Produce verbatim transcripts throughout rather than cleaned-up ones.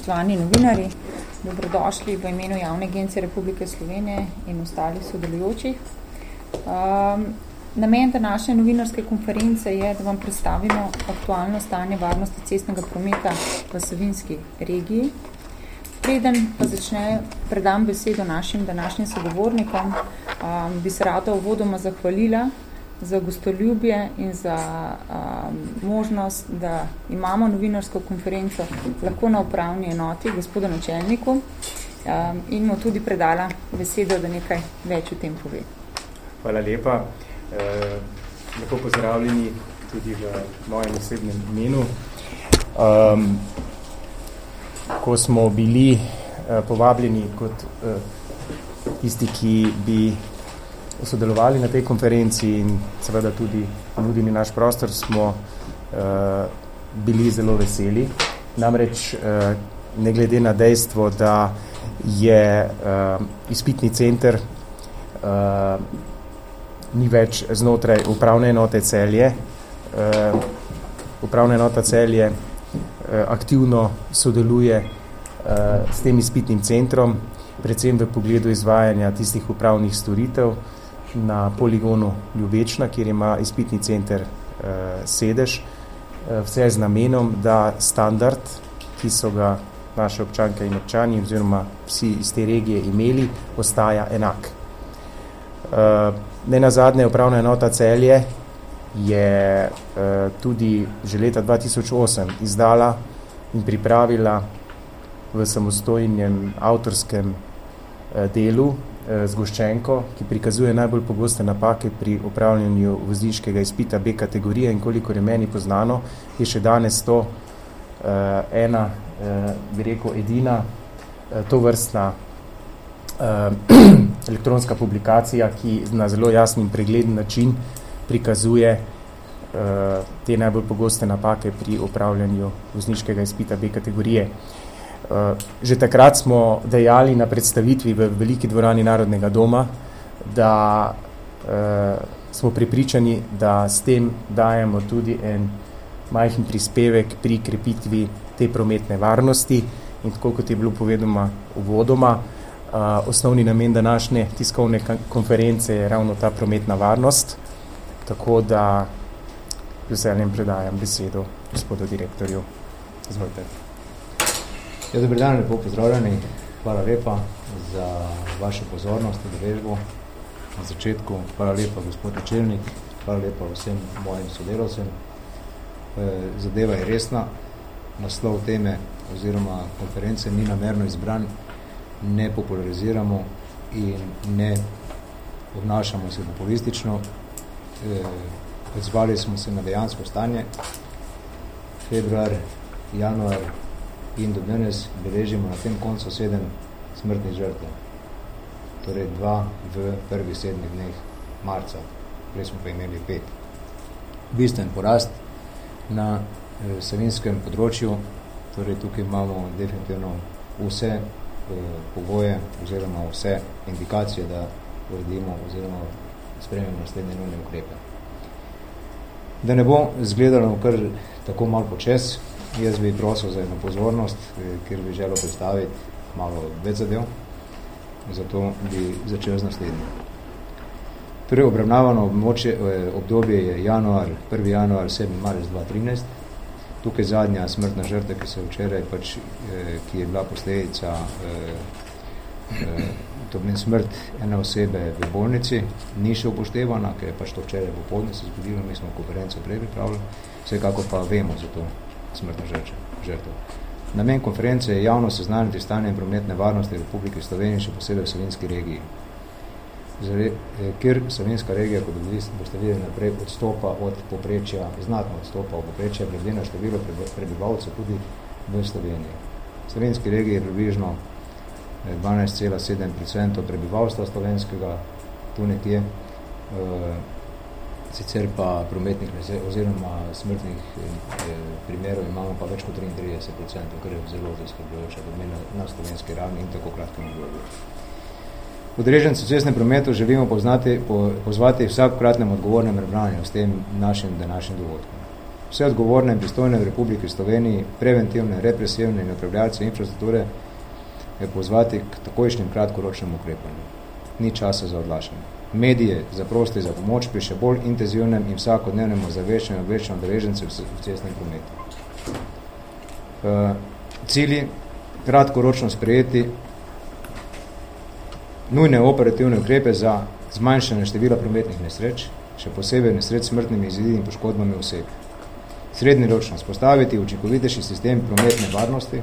spoštovani novinari, dobrodošli v imenu Javne agencije Republike Slovenije in ostalih sodelujočih. Um, namen današnje novinarske konference je, da vam predstavimo aktualno stanje varnosti cestnega prometa v Savinjski regiji. Preden pa začne, predam besedo našim današnjim sogovornikom, um, bi se rada uvodoma zahvalila za gostoljubje in za um, možnost, da imamo novinarsko konferenco lahko na upravni enoti, gospodu načelniku, um, in mu tudi predala besedo, da nekaj več o tem pove. Hvala lepa. E, lepo pozdravljeni tudi v mojem osebnem imenu. Um, ko smo bili uh, povabljeni kot uh, tisti, ki bi sodelovali na tej konferenci in seveda tudi nudili naš prostor, smo uh, bili zelo veseli. Namreč uh, ne glede na dejstvo, da je uh, izpitni center uh, ni več znotraj upravne enote Celje. Uh, upravna enota Celje uh, aktivno sodeluje uh, s tem izpitnim centrom, predvsem v pogledu izvajanja tistih upravnih storitev na poligonu Ljubečna, kjer ima izpitni center uh, sedež, uh, vse z namenom, da standard, ki so ga naše občanke in občani oziroma vsi iz te regije imeli, ostaja enak. Uh, ne nazadnje upravna enota Celje je uh, tudi že leta dva tisoč osem izdala in pripravila v samostojnem avtorskem uh, delu zgoščenko, ki prikazuje najbolj pogoste napake pri upravljanju vozniškega izpita B kategorije in kolikor je meni poznano, je še danes to uh, ena, uh, bi rekel, edina uh, tovrstna uh, elektronska publikacija, ki na zelo jasen in pregleden način prikazuje uh, te najbolj pogoste napake pri upravljanju vozniškega izpita B kategorije. Uh, že takrat smo dejali na predstavitvi v veliki dvorani Narodnega doma, da uh, smo prepričani, da s tem dajemo tudi en majhen prispevek pri krepitvi te prometne varnosti in tako kot je bilo povedoma uvodoma, uh, osnovni namen današnje tiskovne konference je ravno ta prometna varnost, tako da z veseljem predajam besedo gospodu direktorju. Izvolite. Ja, dober dan, lepo pozdravljeni. Hvala lepa za vašo pozornost in udeležbo na začetku. Hvala lepa, gospod načelnik. Hvala lepa vsem mojim sodelavcem. Zadeva je resna. Naslov teme oziroma konference ni namerno izbran. Ne populariziramo in ne obnašamo se populistično. Odzvali smo se na dejansko stanje. Februar, januar in do danes beležimo na tem koncu sedem smrtnih žrtev. Torej dva v prvih sedmih dneh marca. Prej smo pa imeli pet. Bistven porast na eh, savinjskem področju. Torej tukaj imamo definitivno vse eh, pogoje oziroma vse indikacije, da uredimo oziroma spremimo naslednje nujne ukrepe. Da ne bo izgledalo kar tako malo počes, jaz bi prosil za eno pozornost, kjer bi želel predstaviti malo več zadev, zato bi začel z naslednjim. Torej, obravnavano območje, obdobje je januar, prvi januar, sedmi marec dva tisoč trinajst. Tukaj zadnja smrtna žrtev, ki se včeraj pač, ki je bila posledica to pomeni smrt ene osebe v bolnici, ni še upoštevana, ker je pač to včeraj popoldne se zgodilo, mi smo konferenco prej pripravili, vsekako pa vemo za to smrtno žrtev. Namen konference je javno seznaniti stanje prometne varnosti Republike Slovenije, še posebej v Savinjski regiji. Zare, ker Savinjska regija, kot boste videli naprej, odstopa od poprečja, znatno odstopa od poprečja glede na število prebivalcev tudi v Sloveniji. V Savinjski regiji je približno dvanajst cela sedem procenta prebivalstva slovenskega, tu nekje, e, sicer pa prometnih oziroma smrtnih e, primerov imamo pa več kot triintrideset procentov, kar je zelo zaskrbljujoče domena na slovenski ravni in tako kratkem obdobju. Udeleženci v cestnem prometu želimo poznati, po, pozvati vsakokratnem odgovornem ravnanju s tem našim današnjim dogodkom. vse odgovorne in pristojne v Republiki Sloveniji, preventivne, represivne in upravljalce infrastrukture je pozvati k takojšnjem kratkoročnem ukrepanju. Ni časa za odlašanje. Medije zaprosti za pomoč pri še bolj intenzivnem in vsakodnevnem ozaveščanju obveščanju udeležencev v cestnem prometu. Uh, cilji kratkoročno sprejeti nujne operativne ukrepe za zmanjšanje števila prometnih nesreč, še posebej nesreč s smrtnimi izidi in poškodbami oseb. Srednjeročno spostaviti učinkovitejši sistem prometne varnosti,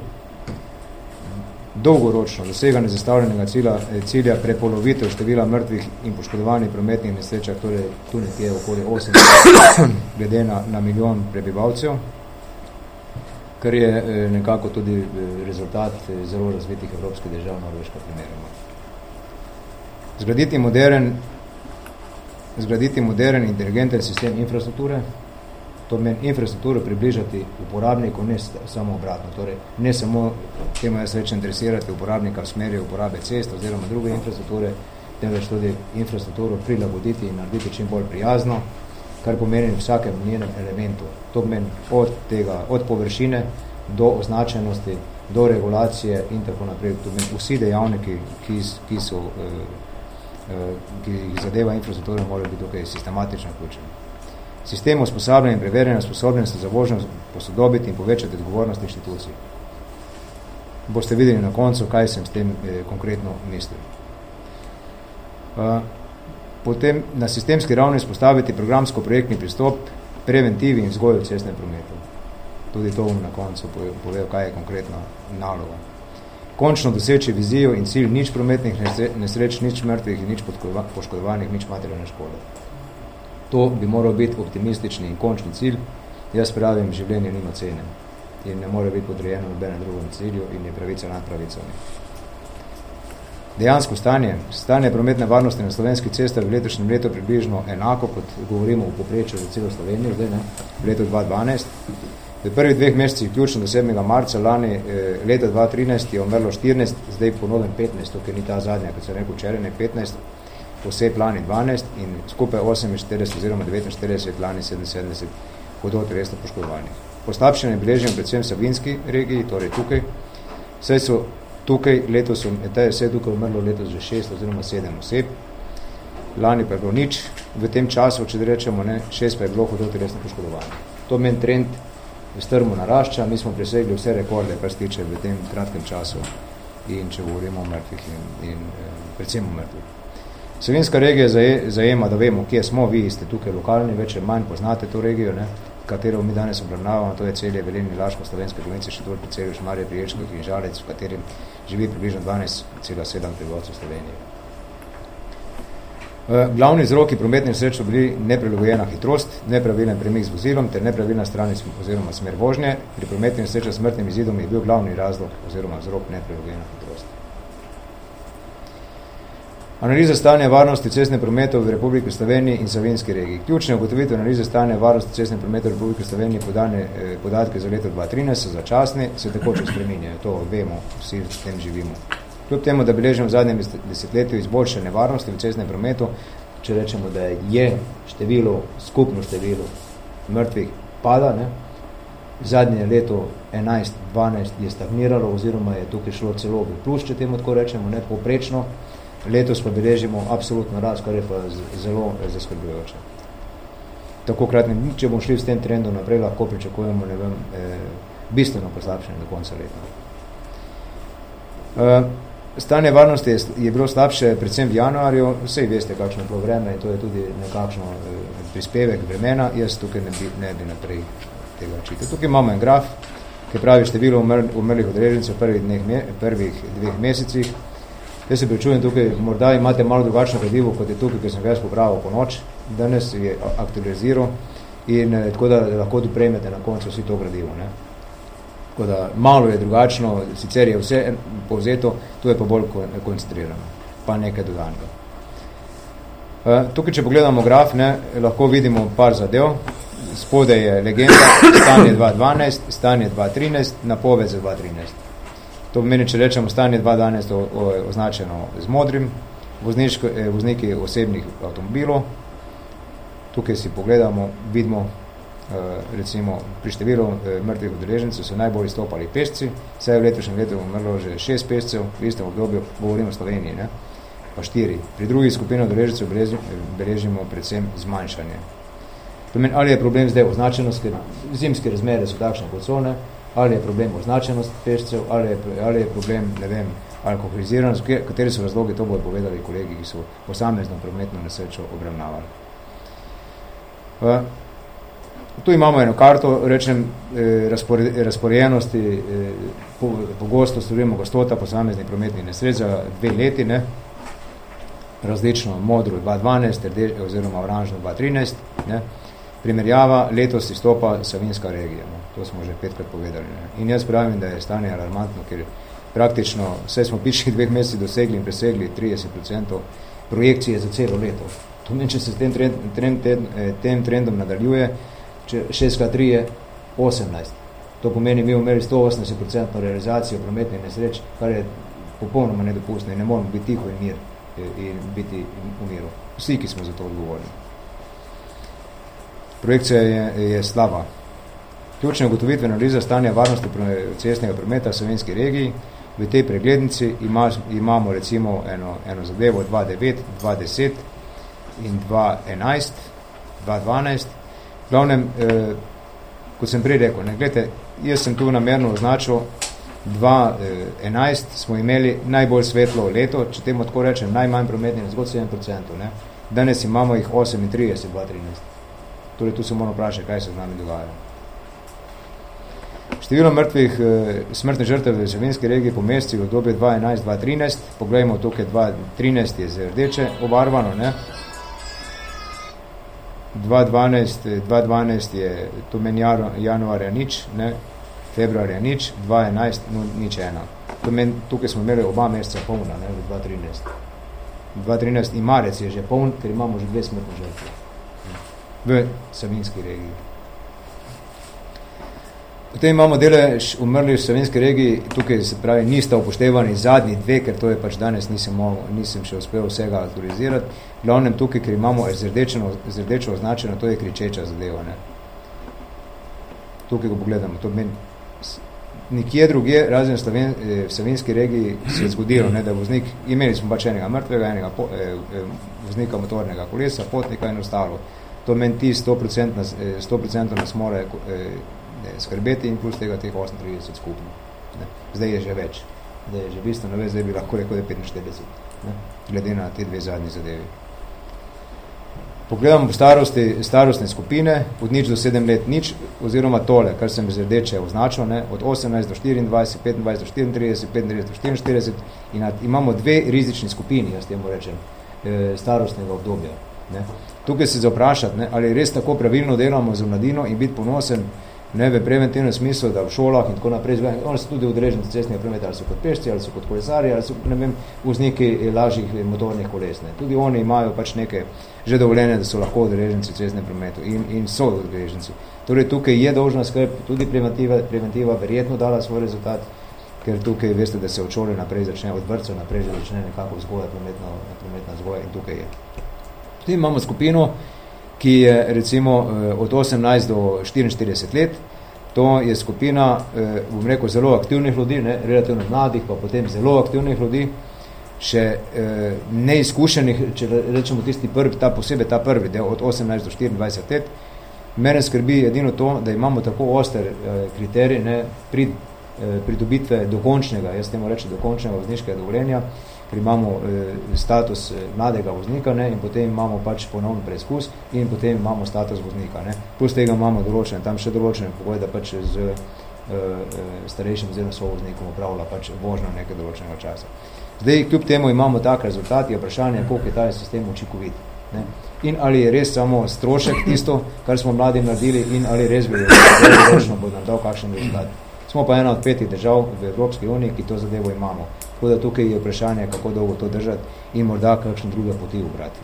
dolgoročno doseganje zastavljenega cilja, cilja prepolovitev števila mrtvih in poškodovanih prometnih nesrečah, torej tu nekje okoli osemdeset glede na, na milijon prebivalcev, kar je nekako tudi rezultat zelo razvitih evropskih držav, Norveška primeroma. Zgraditi modern, zgraditi modern inteligenten sistem infrastrukture, to meni infrastrukturo približati uporabniku, ne samo obratno, torej ne samo temu jaz rečem interesirati uporabnika v smeri uporabe cest oziroma druge infrastrukture, temveč tudi infrastrukturo prilagoditi in narediti čim bolj prijazno, kar pomeni vsakem njenem elementu. To meni od tega, od površine do označenosti, do regulacije in tako naprej. To meni vsi dejavniki, ki, ki so ki jih zadeva infrastruktura, morajo biti tukaj sistematično vključeni. Sistem usposabljanja in preverjanja sposobnosti za vožnjo posodobiti in povečati odgovornost inštitucij. Boste videli na koncu, kaj sem s tem eh, konkretno mislil. Uh, potem na sistemski ravni spostaviti programsko-projektni pristop preventivi in vzgoju v cestnem prometu. Tudi to bom na koncu povedal, kaj je konkretna naloga. Končno doseči vizijo in cilj nič prometnih nesreč, nič mrtvih in nič poškodovanih, nič materialne škode. To bi moral biti optimistični in končni cilj. Jaz pravim, življenje nima cene in ne more biti podrejeno nobene drugem cilju in je pravica nad pravicami. Dejansko stanje, stanje prometne varnosti na slovenskih cestah v letošnjem letu približno enako, kot govorimo v povprečju za celo Slovenijo, zdaj, ne, v letu dva tisoč dvanajst. V prvih dveh mesecih, vključno do sedmega marca lani, eh, leta dva tisoč trinajst je umrlo štirinajst, zdaj ponovim petnajst, ker ni ta zadnja, kot sem rekel včeraj, ne petnajst, oseb lani dvanajst in skupaj oseminštirideset oziroma devetinštirideset lani sedeminsedemdeset hudo telesno poškodovanih. Poslabšanje beležimo predvsem v Savinjski regiji, torej tukaj. Vse so tukaj, letos so, vse je tukaj umrlo letos že šest oziroma sedem oseb. Lani pa je bilo nič v tem času, če da rečemo, ne, šest pa je bilo hudo telesno poškodovanih. To meni trend strmo narašča, mi smo presegli vse rekorde, kar se tiče v tem kratkem času in če govorimo o mrtvih in, in predvsem o mrtvih. Savinjska regija zajema, da vemo, kje smo, vi ste tukaj lokalni, več ali manj poznate to regijo, ne, katero mi danes obravnavamo, to je Celje, Velenje, Laško, Slovenske province, Šentjur pri Celju, Šmarje pri Jelških in Žalec, v katerem živi približno dvanajst celih sedem prebivalcev Slovenije. Glavni vzroki prometnih nesreč so bili neprilagojena hitrost, nepravilen premik z vozilom ter nepravilna stran oziroma smer vožnje. Pri prometnih nesrečah s smrtnim izidom je bil glavni razlog oziroma vzrok neprilagojena hitrost. Analiza stanja varnosti cestne prometov v Republiki Sloveniji in Savinjski regiji. Ključne ugotovitve analize stanja varnosti cestne prometov v Republiki Sloveniji podane eh, podatke za leto dva tisoč trinajst so začasni, se takoče spreminjajo, to vemo, vsi s tem živimo. Kljub temu, da beležimo v zadnjem desetletju izboljšanje varnosti v cestnem prometu, če rečemo, da je število, skupno število mrtvih pada, ne, zadnje leto enajst dvanajst je stagniralo oziroma je tukaj šlo celo v plus, če temu tako rečemo, ne poprečno. Letos pa beležimo absolutno rast, kar je pa zelo zaskrbljujoče. Tako kratni, če bomo šli s tem trendom naprej, lahko pričakujemo, ne vem, eh, bistveno poslabšanje do konca leta. Eh, stanje varnosti je, je bilo slabše predvsem v januarju, vsej veste, kakšno je bilo vreme in to je tudi nekakšno eh, prispevek vremena, jaz tukaj ne bi, ne bi naprej tega očitil. Tukaj imamo en graf, ki pravi število umr, umrlih udeležencev v prvih, dneh, prvih dveh mesecih. Jaz se pričujem tukaj, morda imate malo drugačno gradivo, kot je tukaj, ker sem ga jaz popravil po noč, danes je aktualiziral in eh, tako da lahko tu prejmete na koncu vsi to gradivo. Ne? Tako da malo je drugačno, sicer je vse povzeto, tu je pa bolj koncentrirano, pa nekaj dodanega. Uh, tukaj, če pogledamo graf, ne, lahko vidimo par zadev. Spodaj je legenda, stanje dva tisoč dvanajst, stanje dva tisoč trinajst, napoved za dva tisoč trinajst. To pomeni, če rečemo, stanje dva tisoč dvanajst je označeno z modrim, vozniško, eh, vozniki osebnih avtomobilov. Tukaj si pogledamo, vidimo recimo pri številu mrtvih udeležencev so najbolj izstopali pešci, saj v letošnjem letu umrlo že šest pešcev, v istem obdobju govorimo o Sloveniji, ne? Pa štiri. Pri drugih skupinah udeležencev beležimo predvsem zmanjšanje. Pomeni, ali je problem zdaj označenost, ker zimske razmere so takšne kot so, ne? Ali je problem označenost pešcev, ali je, ali je problem, ne vem, alkoholiziranost, kateri so razlogi, to bodo povedali kolegi, ki so posamezno prometno nesrečo obravnavali. Uh, tu imamo eno karto, rečem, eh, razpore, razporejenosti, eh, po, pogostost, oziroma gostota posameznih prometnih nesreč za dve leti, ne? Različno modro dva dvanajst oziroma oranžno dva trinajst, ne? Primerjava letos izstopa Savinjska regija, ne? To smo že petkrat povedali. Ne? In jaz pravim, da je stanje alarmantno, ker praktično vse smo pičnih dveh mesecih dosegli in presegli trideset procentov projekcije za celo leto. To meni, če se s tem, trend, trend, tem trendom nadaljuje, če šest krat tri je osemnajst. To pomeni, mi imeli sto osemdeset procentno realizacijo prometnih nesreč, kar je popolnoma nedopustno in ne moramo biti tiho in mir in biti v miru. Vsi, ki smo za to odgovorni. Projekcija je, je slaba. Ključne ugotovitve analiza stanja varnosti cestnega prometa v Savinjski regiji. V tej preglednici ima, imamo recimo eno, eno zadevo dva devet, dva deset in dva enajst, dva dvanajst. V glavnem, eh, kot sem prej rekel, ne, gledajte, jaz sem tu namerno označil dva enajst, smo imeli najbolj svetlo leto, če temu tako rečem, najmanj prometnih nezgod sedem procentov. Ne. Danes imamo jih osemintrideset, dva trinajst. Torej, tu se moramo vprašati, kaj se z nami dogaja. Število mrtvih eh, smrtnih žrtev v Savinjski regiji po mesecih v obdobju dva enajst, dva trinajst, poglejmo tukaj dva trinajst je z rdeče obarvano, ne. dva dvanajst, dva dvanajst je to meni januarja nič, ne, februarja nič, dva enajst, no, nič ena. To meni, tukaj smo imeli oba meseca polna, ne, v dva trinajst. dva trinajst in marec je že poln, ker imamo že dve smrtne žrtve v Savinjski regiji. Potem imamo delež umrli v Savinjski regiji, tukaj se pravi, nista upoštevani zadnji dve, ker to je pač danes nisem, mogel, nisem še uspel vsega autorizirati. Glavnem tukaj, ker imamo z rdečo označeno, to je kričeča zadeva. Ne. Tukaj, ko pogledamo, to meni nikje druge, razen Sloven, v Savinjski regiji se je zgodilo, ne, da voznik, imeli smo pač enega mrtvega, enega po, eh, voznika motornega kolesa, potnika in ostalo. To meni ti sto procentov nas mora eh, skrbeti in plus tega teh osemintrideset skupno. Ne. Zdaj je že več. Zdaj je že bistveno več, zdaj bi lahko rekel, da je petinštirideset. Ne. Glede na te dve zadnji zadevi. Pogledamo po starosti, starostne skupine, od nič do sedem let nič, oziroma tole, kar sem z rdeče označil, ne, od osemnajst do štiriindvajset, petindvajset do štiriintrideset, petintrideset do štiriinštirideset in imamo dve rizični skupini, jaz temu rečem, e, starostnega obdobja. Ne. Tukaj se zaprašati, ne, ali res tako pravilno delamo za mladino in biti ponosen, ne, v preventivnem smislu, da v šolah in tako naprej, oni so tudi udeleženci cestnega prometa, ali so kot pešci, ali so kot kolesarji, ali so, ne vem, vozniki lažjih motornih koles. Ne. Tudi oni imajo pač neke že dovoljenje, da so lahko udeleženci v cestnem prometu in, in so udeleženci. Torej, tukaj je dolžna skrb, tudi preventiva, preventiva verjetno dala svoj rezultat, ker tukaj veste, da se od šole naprej začne, od vrtca naprej začne nekako vzgoja, prometna, prometna vzgoja in tukaj je. Potem imamo skupino, ki je recimo od osemnajst do štiriinštirideset let. To je skupina, bom rekel, zelo aktivnih ljudi, ne, relativno mladih, pa potem zelo aktivnih ljudi, še neizkušenih, če rečemo tisti prvi, ta posebej ta prvi del, od osemnajst do štiriindvajset let. Mene skrbi edino to, da imamo tako oster kriterij, ne, pri pridobitve dokončnega, jaz temu rečem dokončnega vozniškega dovoljenja, ker imamo eh, status mladega voznika, ne, in potem imamo pač ponovni preizkus in potem imamo status voznika. Ne. Plus tega imamo določene, tam še določene pogoje, da pač z eh, starejšim oziroma sovoznikom upravlja pač vožnjo nekaj določenega časa. Zdaj, kljub temu imamo tak rezultat, je vprašanje, koliko je ta sistem učinkovit. Ne. In ali je res samo strošek tisto, kar smo mladim naredili, in ali res bi določno bo nam dal kakšen rezultat. Smo pa ena od petih držav v Evropski uniji, ki to zadevo imamo. Tako da tukaj je vprašanje, kako dolgo to držati in morda kakšne druge poti ubrati.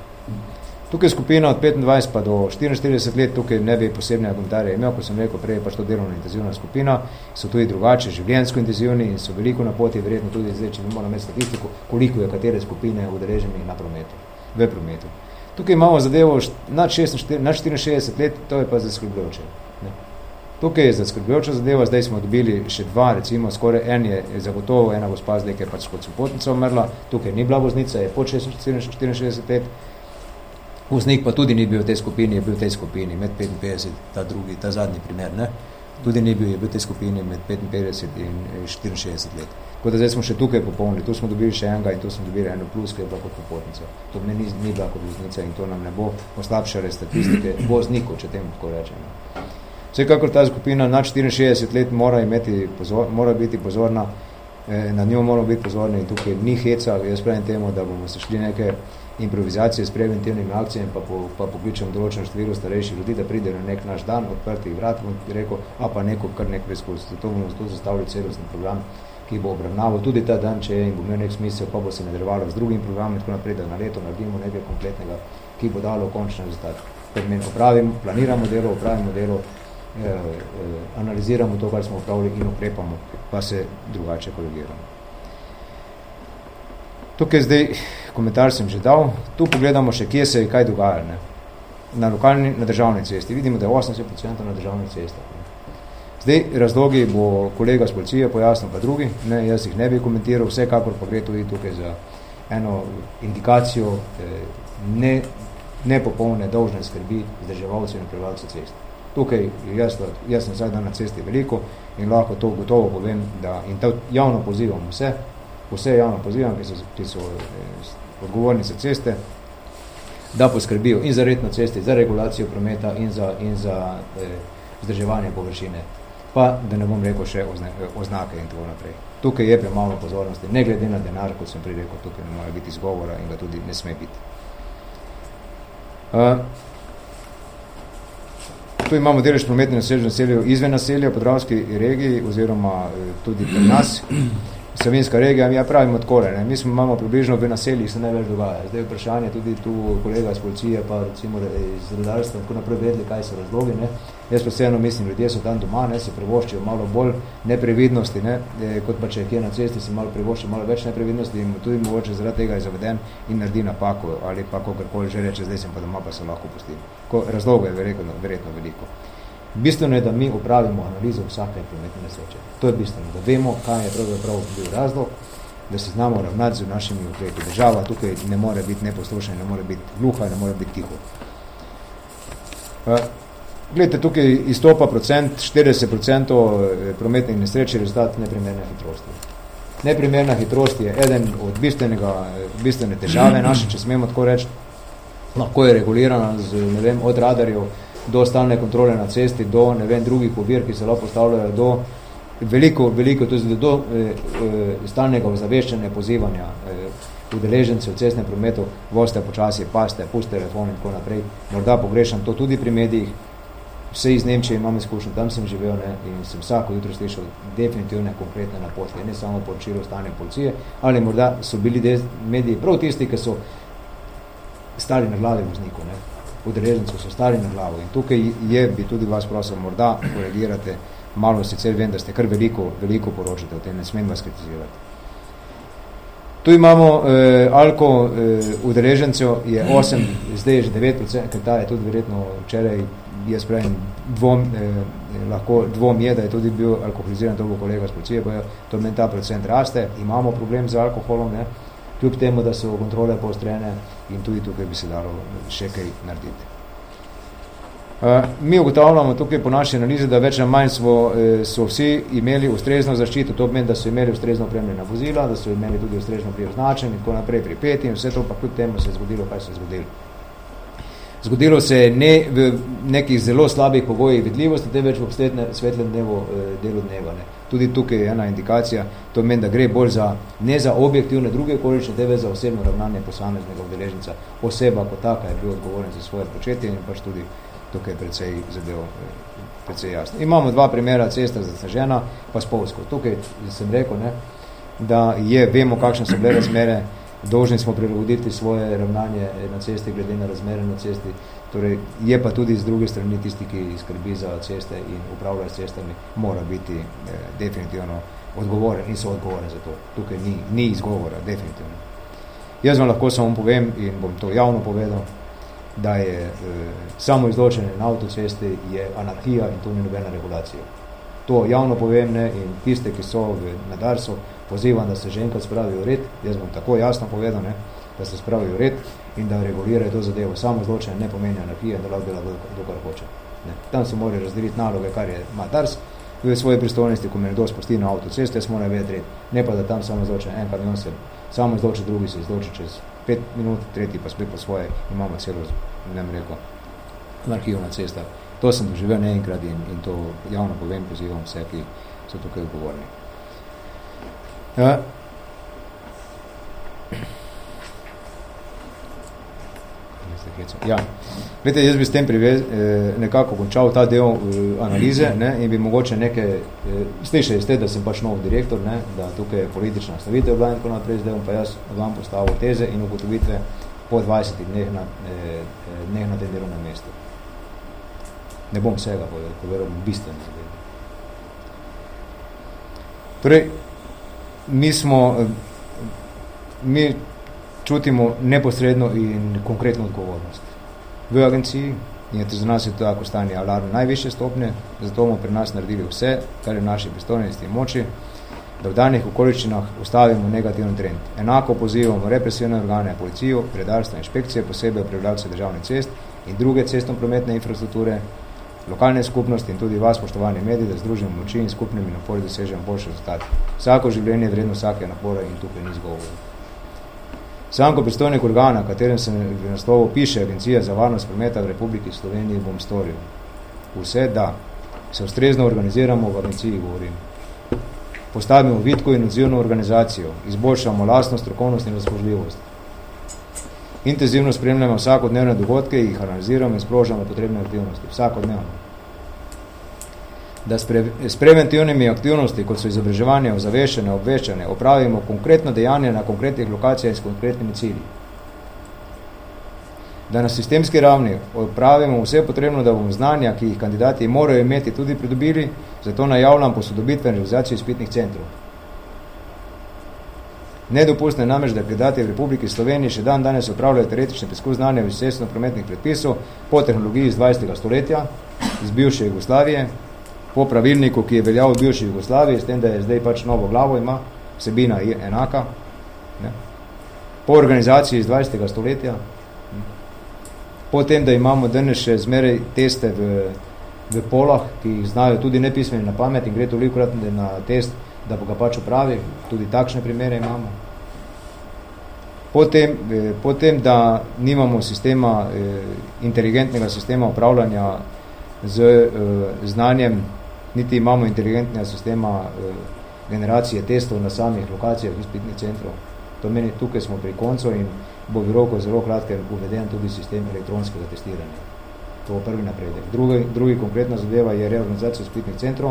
Tukaj skupina od petindvajset pa do štiriinštirideset let, tukaj ne bi posebne komentarje imel, ko sem rekel, prej je pač to delovno intenzivna skupina, so tudi drugače, življenjsko intenzivni in so veliko na poti, verjetno tudi zdaj, če bi morali imeti statistiko, koliko je katere skupine udeleženi na prometu, v prometu. Tukaj imamo zadevo nad štiriinšestdeset let, to je pa zaskrbljujoče. Tukaj je zaskrbljujoča zadeva, zdaj smo dobili še dva, recimo skoraj en je zagotovo, ena gospa zdaj, ki je pač kot sopotnica umrla, tukaj ni bila voznica, je pod štiriinšestdeset let, voznik pa tudi ni bil v tej skupini, je bil v tej skupini med petinpetdeset, ta drugi, ta zadnji primer, ne? Tudi ni bil, je bil v tej skupini med petinpetdeset in štiriinšestdeset let. Tako da zdaj smo še tukaj popolnili, tu smo dobili še enega in tu smo dobili eno plus, ki je bila kot popotnica. To meni ni, ni bila kot voznica in to nam ne bo poslabšale statistike voznikov, če temu tako rečemo. Vsekakor ta skupina nad štiriinšestdeset let mora, imeti pozor, mora biti pozorna, eh, na njo moramo biti pozorni in tukaj ni heca, jaz pravim temu, da bomo se šli neke improvizacije s preventivnimi akcijami, pa, po, pa pokličemo določeno število starejših ljudi, da pride na nek naš dan, odprtih vrat, bom rekel, a pa neko kar nek preskus. Zato bomo zato zastavili celostni program, ki bo obravnaval tudi ta dan, če je in bo imel nek smisel, pa bo se nadaljevalo z drugim programom, tako naprej, da na leto naredimo nekaj kompletnega, ki bo dalo končni rezultat. Predmen opravimo, planiramo delo, opravimo delo, eh, eh, analiziramo to, kar smo opravili in ukrepamo, pa se drugače kolegiramo. Tukaj zdaj komentar sem že dal, tu pogledamo še, kje se je kaj dogajalo. Ne? Na lokalni, na državni cesti. Vidimo, da je osemdeset procentov na državni cesti. Zdaj, razlogi bo kolega z policije pojasnil pa drugi, ne, jaz jih ne bi komentiral, vsekakor pa gre tudi tukaj za eno indikacijo eh, ne, nepopolne dolžne skrbi vzdrževalcev in prebivalcev cest. Tukaj jaz, jaz sem vsak dan na cesti veliko in lahko to gotovo povem, da in to javno pozivam vse, vse javno pozivam, ki so, ki so eh, odgovorni za ceste, da poskrbijo in za red na cesti, za regulacijo prometa in za, in za eh, vzdrževanje površine. Pa, da ne bom rekel še ozne, oznake in tako naprej. Tukaj je premalo pozornosti, ne glede na denar, kot sem prej rekel, tukaj ne mora biti izgovora in ga tudi ne sme biti. Uh, tu imamo delež prometne naselja naselja izven naselja po Dravski regiji oziroma uh, tudi pri nas. Savinska regija, ja pravimo takole, ne? Mi smo imamo približno v naseljih se največ dogaja. Zdaj vprašanje tudi tu kolega iz policije, pa recimo iz redarstva, tako naprej vedeli, kaj so razlogi. Ne? Jaz pa vseeno mislim, ljudje so tam doma, ne? Se privoščijo malo bolj neprevidnosti, ne? E, kot pa če je kje na cesti, si malo privoščijo malo več neprevidnosti in tudi mogoče zaradi tega je zaveden in naredi napako ali pa kogarkoli že reče, zdaj sem pa doma, pa se lahko pustim. Ko razloga je verjetno, verjetno veliko. Bistveno je, da mi upravimo analizo vsake prometne nesreče. To je bistveno, da vemo, kaj je pravzaprav bil razlog, da se znamo ravnati z našimi ukrepi. Država tukaj ne more biti neposlušna, ne more biti gluha, ne more biti tiho. Uh, Glejte, tukaj izstopa procent, štirideset procentov prometnih nesreč je rezultat neprimerne hitrosti. Neprimerna hitrost je eden od bistvenega, bistvene težave naše, če smemo tako reči. Lahko je regulirana z, ne vem, od radarjev do stalne kontrole na cesti, do ne vem, drugih ovir, ki se lahko postavljajo, do veliko, veliko, to je do e, e, stalnega ozaveščanja, pozivanja e, udeležencev v cestnem prometu, vozite počasi, paste, puste telefon in tako naprej. Morda pogrešam to tudi pri medijih. Vse iz Nemčije imam izkušnje, tam sem živel, ne, in sem vsako jutro slišal definitivne konkretne napotke, ne samo poročilo stanje policije, ali morda so bili mediji prav tisti, ki so stali na glavi vozniku, ne. Udeležencev so stali na glavo in tukaj je, bi tudi vas prosil, morda korigirate malo, sicer vem, da ste kar veliko, veliko poročate o tem, ne smem vas kritizirati. Tu imamo eh, alko eh, udeležencev, je osem, zdaj je že devet procent, ker ta je tudi verjetno včeraj, jaz pravim, dvom, eh, lahko dvom je, da je tudi bil alkoholiziran, to bo kolega z policije, pa to meni ta procent raste, imamo problem z alkoholom, ne, kljub temu, da so kontrole poostrene in tudi tukaj bi se dalo še kaj narediti. Uh, mi ugotavljamo tukaj po naši analizi, da več na manj so, eh, so vsi imeli ustrezno zaščito, to pomeni, da so imeli ustrezno opremljena vozila, da so imeli tudi ustrezno prioznačen in tako naprej pripeti in vse to pa kljub temu se je zgodilo, kaj se je zgodilo. Zgodilo se je ne v nekih zelo slabih pogojih vidljivosti, te več v svetlem dnevu, eh, delu dneva. Ne. Tudi tukaj je ena indikacija, to meni, da gre bolj za, ne za objektivne druge okolične, te več za osebno ravnanje posameznega udeleženca. Oseba kot taka je bil odgovoren za svoje početje in pač tudi tukaj je precej zadev, precej jasno. Imamo dva primera, cesta zasažena, pa spolsko. Tukaj sem rekel, ne, da je, vemo, kakšne so bile razmere, dolžni smo prilagoditi svoje ravnanje na cesti, glede na razmere na cesti. Torej, je pa tudi z druge strani tisti, ki skrbi za ceste in upravlja s cestami, mora biti eh, definitivno odgovoren in so odgovoren za to. Tukaj ni, ni izgovora, definitivno. Jaz vam lahko samo povem in bom to javno povedal, da je e, samo izločenje na avtocesti je anarhija in to ni nobena regulacija. To javno povem, ne, in tiste, ki so v, na Darsu, pozivam, da se že enkrat spravijo red, jaz bom tako jasno povedal, ne, da se spravijo red in da regulirajo to zadevo. Samo izločenje ne pomeni anarhije, da lahko dela do kar hoče. Ne. Tam se morajo razdeliti naloge, kar je ima Dars, v svoji pristojnosti, ko me nekdo spusti na avtocesto, jaz moram vedeti red. Ne pa, da tam samo izločenje en kamion se samo izloči, drugi se izloči čez pet minut, tretji pa spet po svoje, imamo celo, ne bom rekel, anarhijo na cestah. To sem doživel neenkrat in, in to javno povem, pozivam vse, ki so tukaj odgovorni. Ja. Ja. Glede, jaz bi s tem privez, eh, nekako končal ta del eh, analize, ne, in bi mogoče nekaj, eh, slišali ste, da sem pač nov direktor, ne, da tukaj je politična nastavitev bila in tako naprej, zdaj bom pa jaz vam postavil teze in ugotovitve po dvajsetih dneh na, eh, dneh na tem delovnem mestu. Ne bom vsega povedal, povedal bom bistveno zadev. Torej, mi smo, mi čutimo neposredno in konkretno odgovornost v agenciji in za nas je to tako stanje alarm najvišje stopnje, zato bomo pri nas naredili vse, kar je v naši pristojnosti in moči, da v danih okoliščinah ustavimo negativen trend. Enako pozivamo represivne organe, policijo, redarstvo, inšpekcije, posebej upravljavce državnih cest in druge cestno-prometne infrastrukture, lokalne skupnosti in tudi vas, spoštovani mediji, da združimo moči in skupnimi napori dosežemo boljše rezultate. Vsako življenje je vredno vsake napore in tukaj ni izgovor. Sam kot pristojnik organa, katerem se v naslovu piše Agencija za varnost prometa v Republiki Sloveniji, bom storil vse, da se ustrezno organiziramo v agenciji, govorim. Postavimo vitko in odzivno organizacijo, izboljšamo lastno strokovnost in razpoložljivost. Intenzivno spremljamo vsakodnevne dogodke, jih analiziramo in sprožamo potrebne aktivnosti. Vsakodnevno. Da s, pre, s preventivnimi aktivnosti, kot so izobraževanje, ozaveščanje, obveščanje, opravimo konkretno dejanje na konkretnih lokacijah s konkretnimi cilji. Da na sistemski ravni opravimo vse potrebno, da bomo znanja, ki jih kandidati morajo imeti, tudi pridobili, zato najavljam posodobitve in realizacijo izpitnih centrov. Nedopustno je namreč, da kandidati v Republiki Sloveniji še dan danes opravljajo teoretične preizkus znanja v cestno-prometnih predpisov po tehnologiji iz dvajsetega stoletja, iz bivše Jugoslavije, po pravilniku, ki je veljal v bivši Jugoslaviji, s tem, da je zdaj pač novo glavo ima, vsebina je enaka, ne? Po organizaciji iz dvajsetega stoletja, ne? Po tem, da imamo danes še zmeraj teste v, v polah, ki jih znajo tudi nepismeni na pamet in gre tolikokrat na test, da bo ga pač opravi, tudi takšne primere imamo. Potem, eh, potem da nimamo sistema, eh, inteligentnega sistema upravljanja z eh, znanjem, niti imamo inteligentnega sistema eh, generacije testov na samih lokacijah izpitnih centrov. To meni, tukaj smo pri koncu in bo v roku zelo kratkem uveden tudi sistem elektronskega testiranja. To bo prvi napredek. Drugi, drugi konkretna zadeva je reorganizacija izpitnih centrov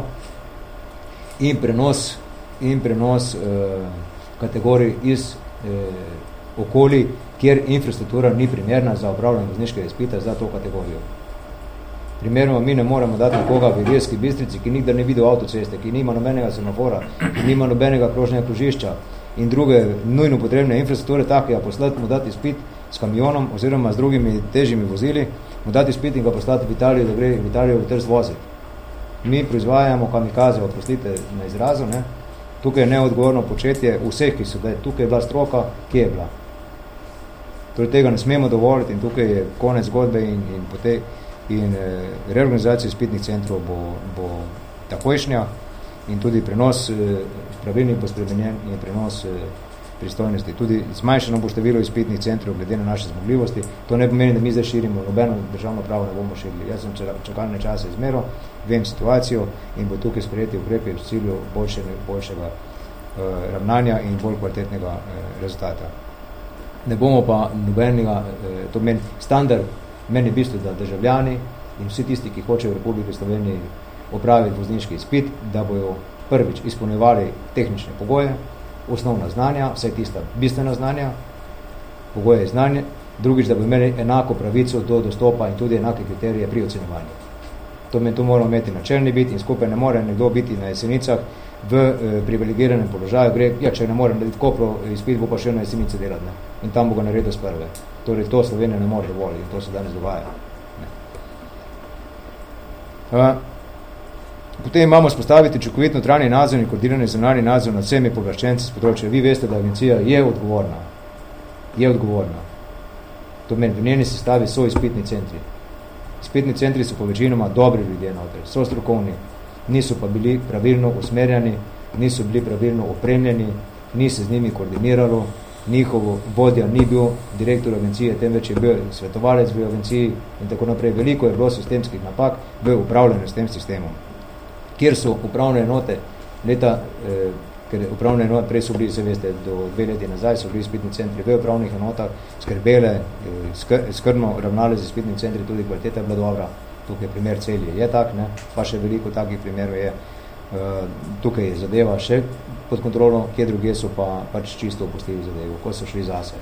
in prenos in prenos eh, kategorij iz eh, okolij, kjer infrastruktura ni primerna za upravljanje vozniškega izpita za to kategorijo. Primerno, mi ne moremo dati nekoga v Ilirski Bistrici, ki nikdar ne videl avtoceste, ki nima nobenega semafora, ki nima nobenega krožnega krožišča in druge nujno potrebne infrastrukture, tako ja poslati mu dati izpit s kamionom oziroma z drugimi težjimi vozili, mu dati izpit in ga poslati v Italijo, da gre v Italijo v Trst voziti. Mi proizvajamo kamikaze, oprostite na izrazu, ne? Tukaj je neodgovorno početje vseh, ki so, da je tukaj bila stroka, kje je bila. Torej tega ne smemo dovoliti in tukaj je konec zgodbe in, in, pote, in eh, reorganizacija izpitnih centrov bo, bo takojšnja in tudi prenos eh, pravilnih bo spremenjen in prenos eh, pristojnosti. Tudi zmanjšano bo število izpitnih centrov glede na naše zmogljivosti. To ne pomeni, da mi zdaj širimo nobeno državno pravo, ne bomo širili. Jaz sem čakalne čase izmeral, vem situacijo in bo tukaj sprejeti ukrepe v cilju boljšega, boljšega eh, ravnanja in bolj kvalitetnega eh, rezultata. Ne bomo pa nobenega, eh, to meni standard, meni bistvo, da državljani in vsi tisti, ki hočejo v Republiki Sloveniji opraviti vozniški izpit, da bojo prvič izpolnjevali tehnične pogoje, osnovna znanja, vse tista bistvena znanja, pogoje znanje, drugič, da bo imeli enako pravico do dostopa in tudi enake kriterije pri ocenjevanju. To meni tu moramo imeti na čelni bit in skupaj ne more nekdo biti na Jesenicah v eh, privilegiranem položaju, gre, ja, če ne more narediti kopro izpit, bo pa še na jesenice delati, ne? In tam bo ga naredil s prve. Torej, to Slovenija ne more dovoliti in to se danes dogaja. Ne? Uh, potem imamo spostaviti učinkovit notranji nadzor in koordinirani zunanji nadzor nad vsemi pooblaščenci s področja. Vi veste, da agencija je odgovorna. Je odgovorna. To meni, v njeni sestavi so izpitni centri. Izpitni centri so po večinoma dobri ljudje noter, so strokovni, niso pa bili pravilno usmerjeni, niso bili pravilno opremljeni, ni se z njimi koordiniralo, njihovo vodja ni bil direktor agencije, temveč je bil svetovalec v agenciji in tako naprej. Veliko je bilo sistemskih napak v upravljanju s tem sistemom. Kjer so upravne enote leta, eh, ker upravne enote, prej so bili, se veste, do dve leti nazaj so bili izpitni centri v upravnih enotah, skrbele, eh, skr, skrbno ravnali z izpitnim centri, tudi kvaliteta je bila dobra. Tukaj primer Celje je tak, ne? Pa še veliko takih primerov je. Uh, tukaj je zadeva še pod kontrolo, kje druge so pa pač čisto opustili zadevo, ko so šli zase.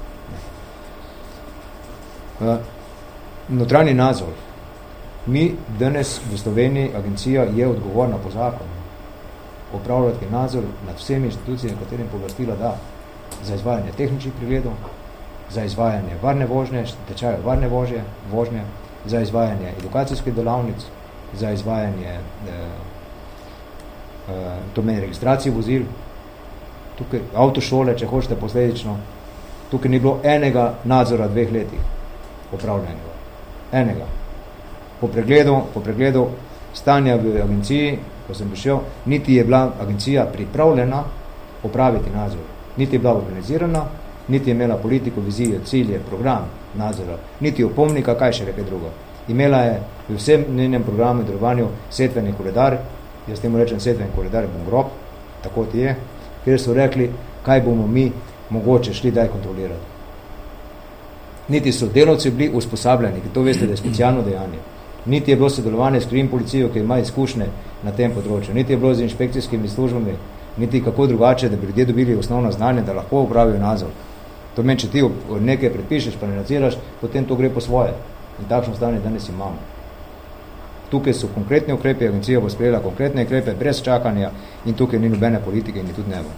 Uh, notranji nadzor. Mi danes v Sloveniji, agencija je odgovorna po zakonu opravljati nadzor nad vsemi institucijami, katerim pooblastila da, za izvajanje tehničnih pregledov, za izvajanje varne vožnje, tečajev varne vožnje, vožnje, za izvajanje edukacijskih delavnic, za izvajanje eh, eh, to meni registracije vozil, tukaj avtošole, če hočete posledično, tukaj ni bilo enega nadzora dveh letih opravljenega. Enega. Po pregledu, po pregledu stanja v agenciji, ko sem prišel, niti je bila agencija pripravljena opraviti nadzor. Niti je bila organizirana, niti je imela politiko, vizijo, cilje, program nadzora, niti opomnika, kaj še nekaj drugo. Imela je v vsem njenem programu in delovanju setveni koledar, jaz temu rečem setveni koledar, bom grob, tako ti je, kjer so rekli, kaj bomo mi mogoče šli daj kontrolirati. Niti so delavci bili usposabljeni, ki to veste, da je specialno dejanje. Niti je bilo sodelovanje s krim policijo, ki ima izkušnje na tem področju. Niti je bilo z inšpekcijskimi službami, niti kako drugače, da bi ljudje dobili osnovno znanje, da lahko upravijo nadzor. To meni, če ti nekaj predpišeš, pa ne nadziraš, potem to gre po svoje. In takšno stanje danes imamo. Tukaj so konkretni ukrepi, agencija bo sprejela konkretne ukrepe, brez čakanja in tukaj ni nobene politike in ni tudi ne bo.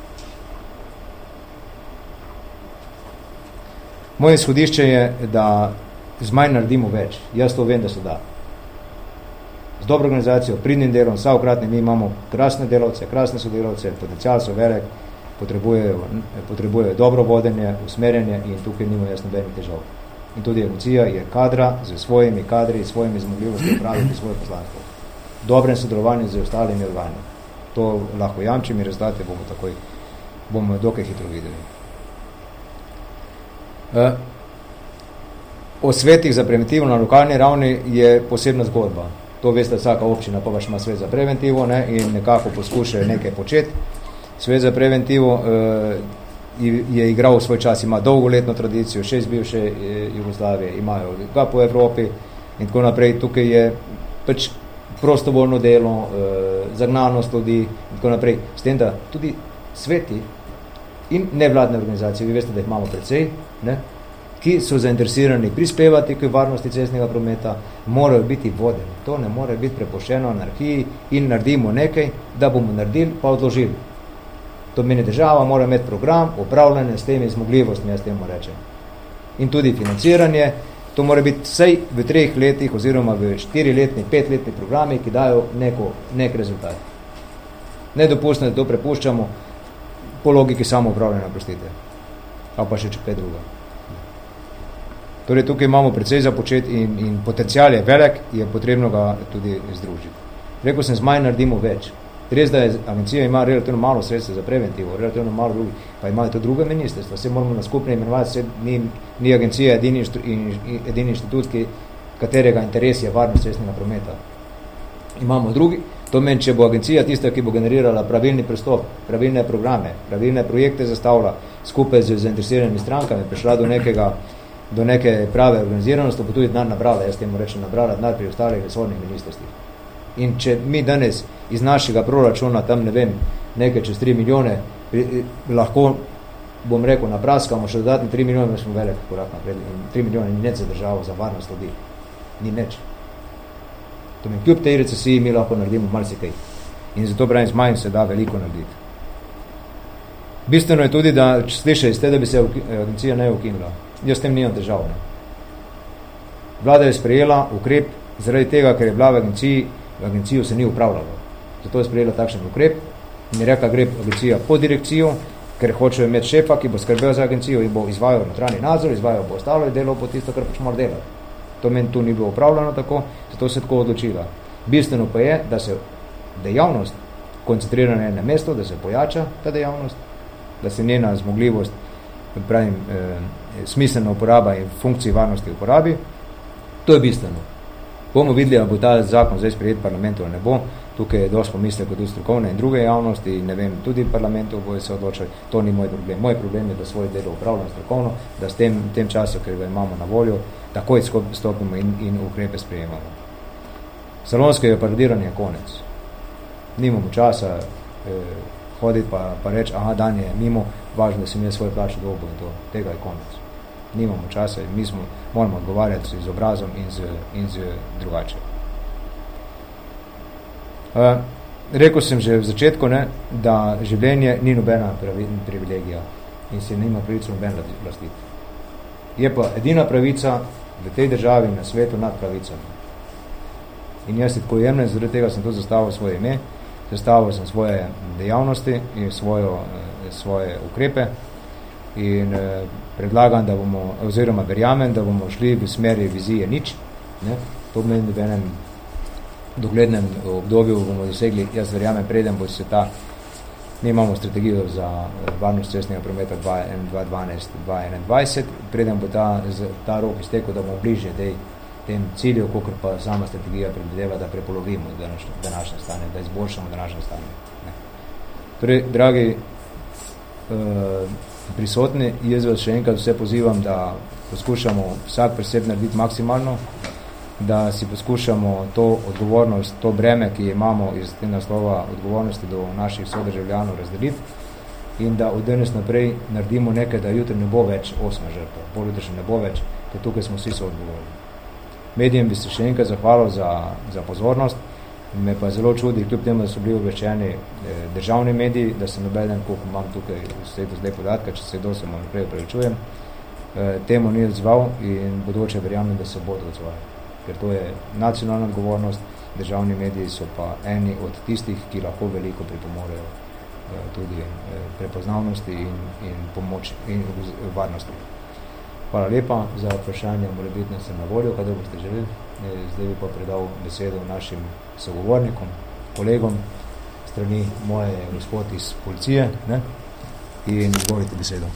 Moje izhodišče je, da z manj naredimo več. Jaz to vem, da se da. Z dobro organizacijo, pridnim delom, vsakokratni mi imamo krasne delavce, krasne sodelavce, potencial so velik, potrebujejo, potrebujejo dobro vodenje, usmerjanje in tukaj nima jaz nobenih težav. In tudi agencija je kadra z svojimi kadri, s svojimi zmogljivosti upraviti svoje poslanstvo. Dobrem sodelovanju z ostalimi organi. To lahko jamčim in rezultate bomo takoj, bomo dokaj hitro videli. Uh, o svetih za preventivo na lokalni ravni je posebna zgodba. To veste, vsaka občina pa baš ima svet za preventivo, ne, in nekako poskušajo nekaj početi. Svet za preventivo uh, je igral v svoj čas, ima dolgoletno tradicijo, še iz bivše Jugoslavije, imajo ga po Evropi in tako naprej. Tukaj je pač prostovoljno delo, uh, zagnanost ljudi in tako naprej. S tem, da tudi sveti in nevladne organizacije, vi veste, da jih imamo precej, ne, ki so zainteresirani prispevati k varnosti cestnega prometa, morajo biti vodeni. To ne more biti prepuščeno anarhiji in naredimo nekaj, da bomo naredili, pa odložili. To meni država mora imeti program, upravljanje s temi zmogljivostmi, jaz temu rečem. In tudi financiranje, to mora biti vsej v treh letih oziroma v štiriletni, petletni programi, ki dajo neko, nek rezultat. Nedopustno, da to prepuščamo po logiki samo upravljanja, prostite. Ali pa še če kaj druga. Torej, tukaj imamo precej započeti in, in potencial je velik, je potrebno ga tudi združiti. Rekel sem, z manj naredimo več. Res, da je agencija ima relativno malo sredstva za preventivo, relativno malo drugi, pa imajo to druge ministrstva. Se moramo na skupne imenovati, se ni, ni agencija edini, inštru, in, edini inštitut, ki, katerega interes je varnost cestnega prometa. Imamo drugi, to meni, če bo agencija tista, ki bo generirala pravilni pristop, pravilne programe, pravilne projekte zastavila skupaj z zainteresiranimi strankami, prišla do nekega do neke prave organiziranosti, pa tudi denar nabrala, jaz temu rečem nabrala denar pri ostalih resornih ministrstvih. In če mi danes iz našega proračuna tam, ne vem, nekaj čez tri milijone, lahko, bom rekel, napraskamo še dodatni tri milijone, smo velik korak napred. In tri milijone ni neč za državo, za varnost ljudi. Ni neč. To mi kljub tej recesiji mi lahko naredimo malce kaj. In zato pravim, z manj se da veliko narediti. Bistveno je tudi, da slišali ste, da bi se agencija ne ukinila. Jaz s tem nimam težav. Ne. Vlada je sprejela ukrep zaradi tega, ker je bila v agenciji, v agenciju se ni upravljalo. Zato je sprejela takšen ukrep in je rekla, gre agencija po direkcijo, ker hočejo imeti šefa, ki bo skrbel za agencijo in bo izvajal notranji nadzor, izvajal bo ostalo in delal po tisto, kar pač mora delati. To meni tu ni bilo upravljeno tako, zato se tako odločila. Bistveno pa je, da se dejavnost koncentrira na enem mestu, da se pojača ta dejavnost, da se njena zmogljivost, pravim, eh, smiselna uporaba in funkciji varnosti uporabi. To je bistveno. Bomo videli, ali bo ta zakon zdaj sprejet parlamentu ali ne bo. Tukaj je dosti pomisleko tudi strokovne in druge javnosti, in ne vem, tudi parlamentov bojo se odločali. To ni moj problem. Moj problem je, da svoje delo upravljam strokovno, da s tem, tem času, ker ga imamo na voljo, takoj stopimo in, in ukrepe sprejemamo. Salonskega paradiranja je konec. Nimamo časa eh, hoditi pa, pa reči, aha, dan je mimo, važno, da sem jaz svoje plače dobo in to. Tega je konec. Nimamo časa in mi smo, moramo odgovarjati z obrazom in z, in z drugače. Uh, rekel sem že v začetku, ne, da življenje ni nobena privilegija in se nima pravico noben vlastiti. Je pa edina pravica v tej državi na svetu nad pravicami. In jaz se tako jemnem, zaradi tega sem tudi zastavil svoje ime, zastavil sem svoje dejavnosti in svojo, svoje ukrepe in eh, predlagam, da bomo, oziroma verjamem, da bomo šli v smeri vizije nič. Ne? To meni v enem doglednem obdobju bomo dosegli, jaz verjamem, preden bo se ta, mi imamo strategijo za varnost cestnega prometa dva tisoč dvanajst do dva tisoč enaindvajset, preden bo ta, ta rok iztekel, da bomo bližje tej, tem cilju, kakor pa sama strategija predvideva, da prepolovimo današnje, današnje stanje, da izboljšamo današnje stanje. Ne. Torej, dragi uh, prisotni, jaz vas še enkrat vse pozivam, da poskušamo vsak preseb narediti maksimalno, da si poskušamo to odgovornost, to breme, ki imamo iz te naslova odgovornosti do naših sodržavljanov razdeliti in da od danes naprej naredimo nekaj, da jutri ne bo več osma žrtva, bolj jutri še ne bo več, ker tukaj smo vsi soodgovorni. Medijem bi se še enkrat zahvalil za, za pozornost, me pa zelo čudi, kljub temu, da so bili obveščeni eh, državni mediji, da se nobeden, koliko imam tukaj vse do zdaj podatka, če se do se mu naprej prevečujem, eh, temu ni odzval in bodoče verjamem, da se bodo odzvali. Ker to je nacionalna odgovornost, državni mediji so pa eni od tistih, ki lahko veliko pripomorejo eh, tudi eh, prepoznavnosti in, in pomoč in varnosti. Hvala lepa za vprašanje, morebitno sem na voljo, kadar boste želeli. Eh, zdaj bi pa predal besedo našim sogovornikom, kolegom, strani moje gospod iz policije, ne? In izvolite besedo.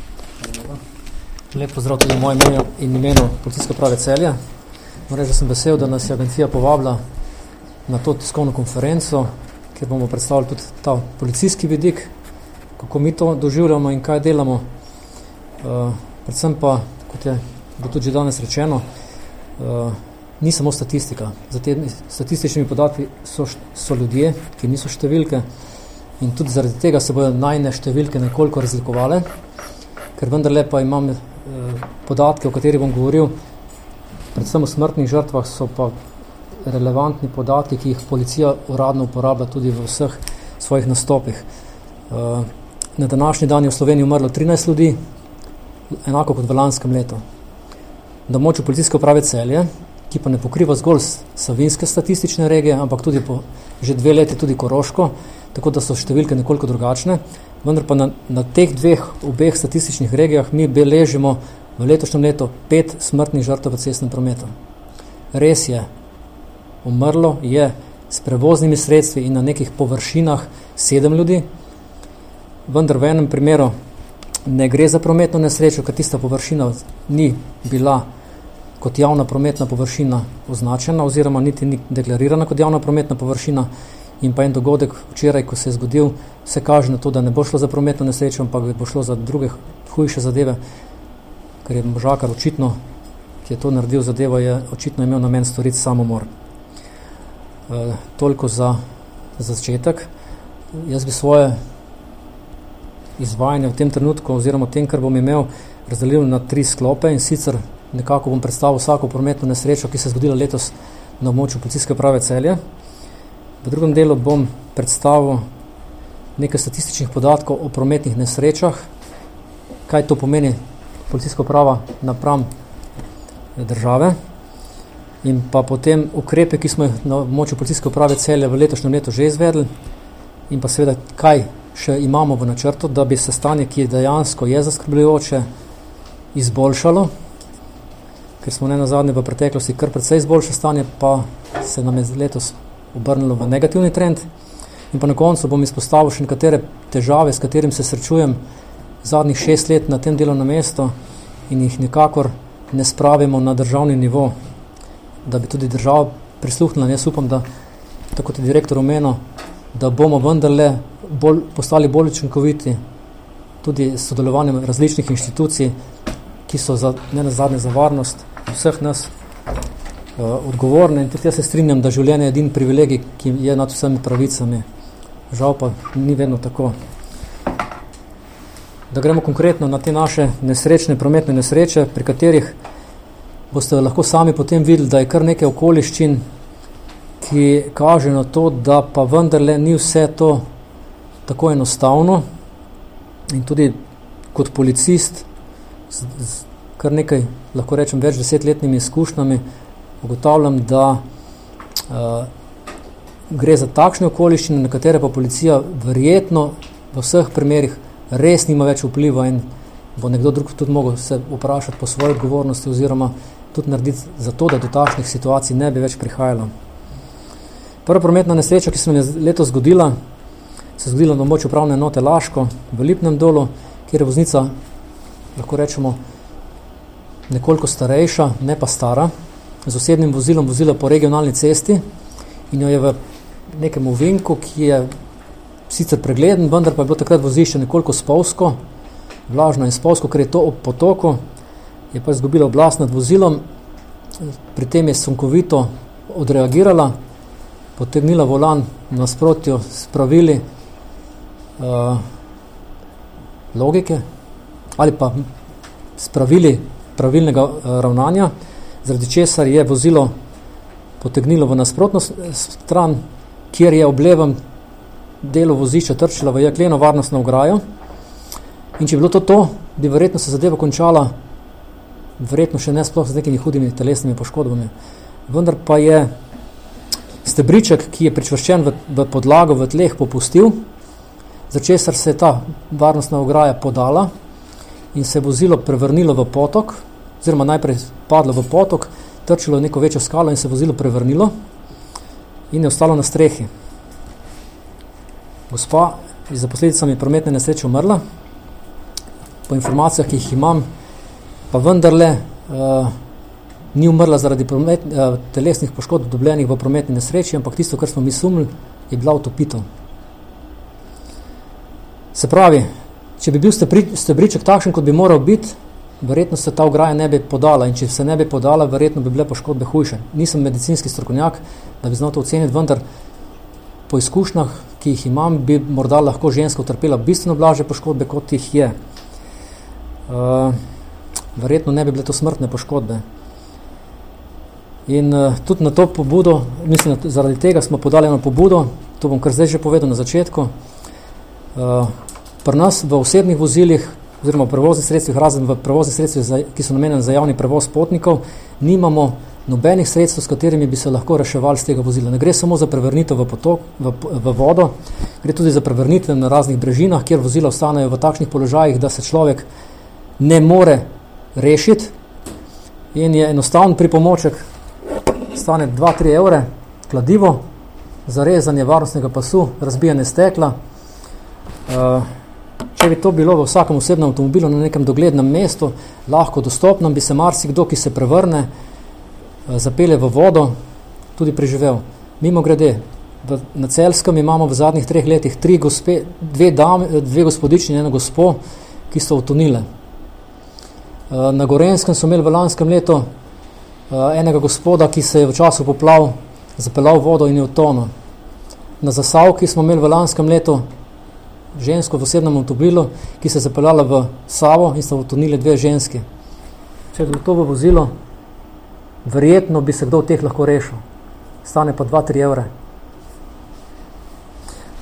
Lep pozdrav tudi v mojem imenu in imenu Policijske uprave Celje. Moram reči, da sem vesel, da nas je agencija povabila na to tiskovno konferenco, kjer bomo predstavili tudi ta policijski vidik, kako mi to doživljamo in kaj delamo. Uh, predvsem pa, kot je bo tudi že danes rečeno, uh, ni samo statistika. Za te statističnimi podatki so, so ljudje, ki niso številke in tudi zaradi tega se bodo najne številke nekoliko razlikovale, ker vendarle pa imam uh, podatke, o kateri bom govoril, predvsem v smrtnih žrtvah so pa relevantni podatki, ki jih policija uradno uporablja tudi v vseh svojih nastopih. Na današnji dan je v Sloveniji umrlo trinajst ljudi, enako kot v lanskem letu. Na območju Policijske uprave Celje, ki pa ne pokriva zgolj savinjske statistične regije, ampak tudi po že dve leti tudi Koroško, tako da so številke nekoliko drugačne, vendar pa na, na teh dveh, obeh statističnih regijah mi beležimo v letošnjem letu pet smrtnih žrtev v cestnem prometu. Res je, umrlo je s prevoznimi sredstvi in na nekih površinah sedem ljudi, vendar v enem primeru ne gre za prometno nesrečo, ker tista površina ni bila kot javna prometna površina označena oziroma niti ni deklarirana kot javna prometna površina in pa en dogodek včeraj, ko se je zgodil, se kaže na to, da ne bo šlo za prometno nesrečo, ampak bo šlo za druge hujše zadeve, ker je možakar očitno, ki je to naredil zadevo, je očitno imel namen storiti samomor. E, toliko za, za začetek. Jaz bi svoje izvajanje v tem trenutku oziroma tem, kar bom imel, razdelil na tri sklope in sicer nekako bom predstavil vsako prometno nesrečo, ki se je zgodila letos na območju Policijske uprave Celje. V drugem delu bom predstavil nekaj statističnih podatkov o prometnih nesrečah, kaj to pomeni policijska uprava napram države in pa potem ukrepe, ki smo jih na območju policijske uprave Celje v letošnjem letu že izvedli in pa seveda, kaj še imamo v načrtu, da bi se stanje, ki dejansko je zaskrbljujoče, izboljšalo, ker smo ne nazadnje v preteklosti kar precej izboljšalo stanje, pa se nam je letos obrnilo v negativni trend. In pa na koncu bom izpostavil še nekatere težave, s katerim se srečujem zadnjih šest let na tem delovnem mestu in jih nekakor ne spravimo na državni nivo, da bi tudi država prisluhnila. Jaz upam, da, tako kot je direktor omenil, da bomo vendarle bolj, postali bolj učinkoviti tudi s sodelovanjem različnih inštitucij, ki so za, ne nazadnje za varnost vseh nas uh, odgovorne. In tudi jaz se strinjam, da življenje je edin privilegij, ki je nad vsemi pravicami. Žal pa ni vedno tako. Da gremo konkretno na te naše nesrečne prometne nesreče, pri katerih boste lahko sami potem videli, da je kar nekaj okoliščin, ki kaže na to, da pa vendarle ni vse to tako enostavno. In tudi kot policist z, z kar nekaj, lahko rečem, več desetletnimi izkušnjami, ugotavljam, da uh, gre za takšne okoliščine, na katere pa policija verjetno v vseh primerih res nima več vpliva in bo nekdo drug tudi mogel se vprašati po svoji odgovornosti oziroma tudi narediti za to, da do takšnih situacij ne bi več prihajalo. Prva prometna nesreča, ki se nam je letos zgodila, se je zgodila na območju upravne enote Laško v Lipnem dolu, kjer je voznica, lahko rečemo, nekoliko starejša, ne pa stara, z osebnim vozilom vozila po regionalni cesti in jo je v nekem ovinku, ki je sicer pregleden, vendar pa je bilo takrat vozišče nekoliko spolsko, vlažno in spolsko, ker je to ob potoku, je pa izgubila oblast nad vozilom, pri tem je sunkovito odreagirala, potegnila volan nasprotju s pravili uh, logike ali pa s pravili pravilnega uh, ravnanja, zaradi česar je vozilo potegnilo v nasprotno stran, kjer je ob levem delu vozišča trčila v jekleno varnostno ograjo. In če bi bilo to to, bi verjetno se zadeva končala, verjetno še ne sploh z nekimi hudimi telesnimi poškodbami. Vendar pa je stebriček, ki je pričvrščen v, v podlago v tleh, popustil, za česar se je ta varnostna ograja podala in se je vozilo prevrnilo v potok, oziroma najprej padlo v potok, trčilo neko večjo skalo in se vozilo prevrnilo in je ostalo na strehi. Gospa je za posledicami prometne nesreče umrla, po informacijah, ki jih imam, pa vendarle uh, ni umrla zaradi promet, uh, telesnih poškodb dobljenih v prometni nesreči, ampak tisto, kar smo mi sumili, je bila utopitev. Se pravi, če bi bil stebri, stebriček takšen, kot bi moral biti, verjetno se ta ograja ne bi podala in če se ne bi podala, verjetno bi bile poškodbe hujše. Nisem medicinski strokovnjak, da bi znal to oceniti, vendar po izkušnjah, ki jih imam, bi morda lahko ženska utrpela bistveno blažje poškodbe, kot jih je. Uh, verjetno ne bi bile to smrtne poškodbe. In uh, tudi na to pobudo, mislim, zaradi tega smo podali eno pobudo, to bom kar zdaj že povedal na začetku. Uh, pri nas v osebnih vozilih oziroma v prevoznih sredstvih, razen v prevoznih sredstvih, ki so namenjeni za javni prevoz potnikov, nimamo nobenih sredstev, s katerimi bi se lahko reševali z tega vozila. Ne gre samo za prevrnitev v potok, v, v vodo, gre tudi za prevrnitev na raznih brežinah, kjer vozila ostanejo v takšnih položajih, da se človek ne more rešiti in je enostaven pripomoček, stane dva do tri evre, kladivo, zarezanje varnostnega pasu, razbijanje stekla. Uh, če bi to bilo v vsakem osebnem avtomobilu na nekem doglednem mestu, lahko dostopno, bi se marsikdo, ki se prevrne, uh, zapelje v vodo, tudi preživel. Mimo grede, v, na Celjskem imamo v zadnjih treh letih tri gospe, dve, dame, dve gospodični in eno gospo, ki so utonile. Uh, na Gorenskem so imeli v lanskem letu uh, enega gospoda, ki se je v času poplav zapeljal vodo in je utonil. Na Zasavki smo imeli v lanskem letu žensko v osebnem avtomobilu, ki se je zapeljala v Savo in so utonili dve ženski. Če bi to v vozilo, verjetno bi se kdo od teh lahko rešil. Stane pa dva do tri evre.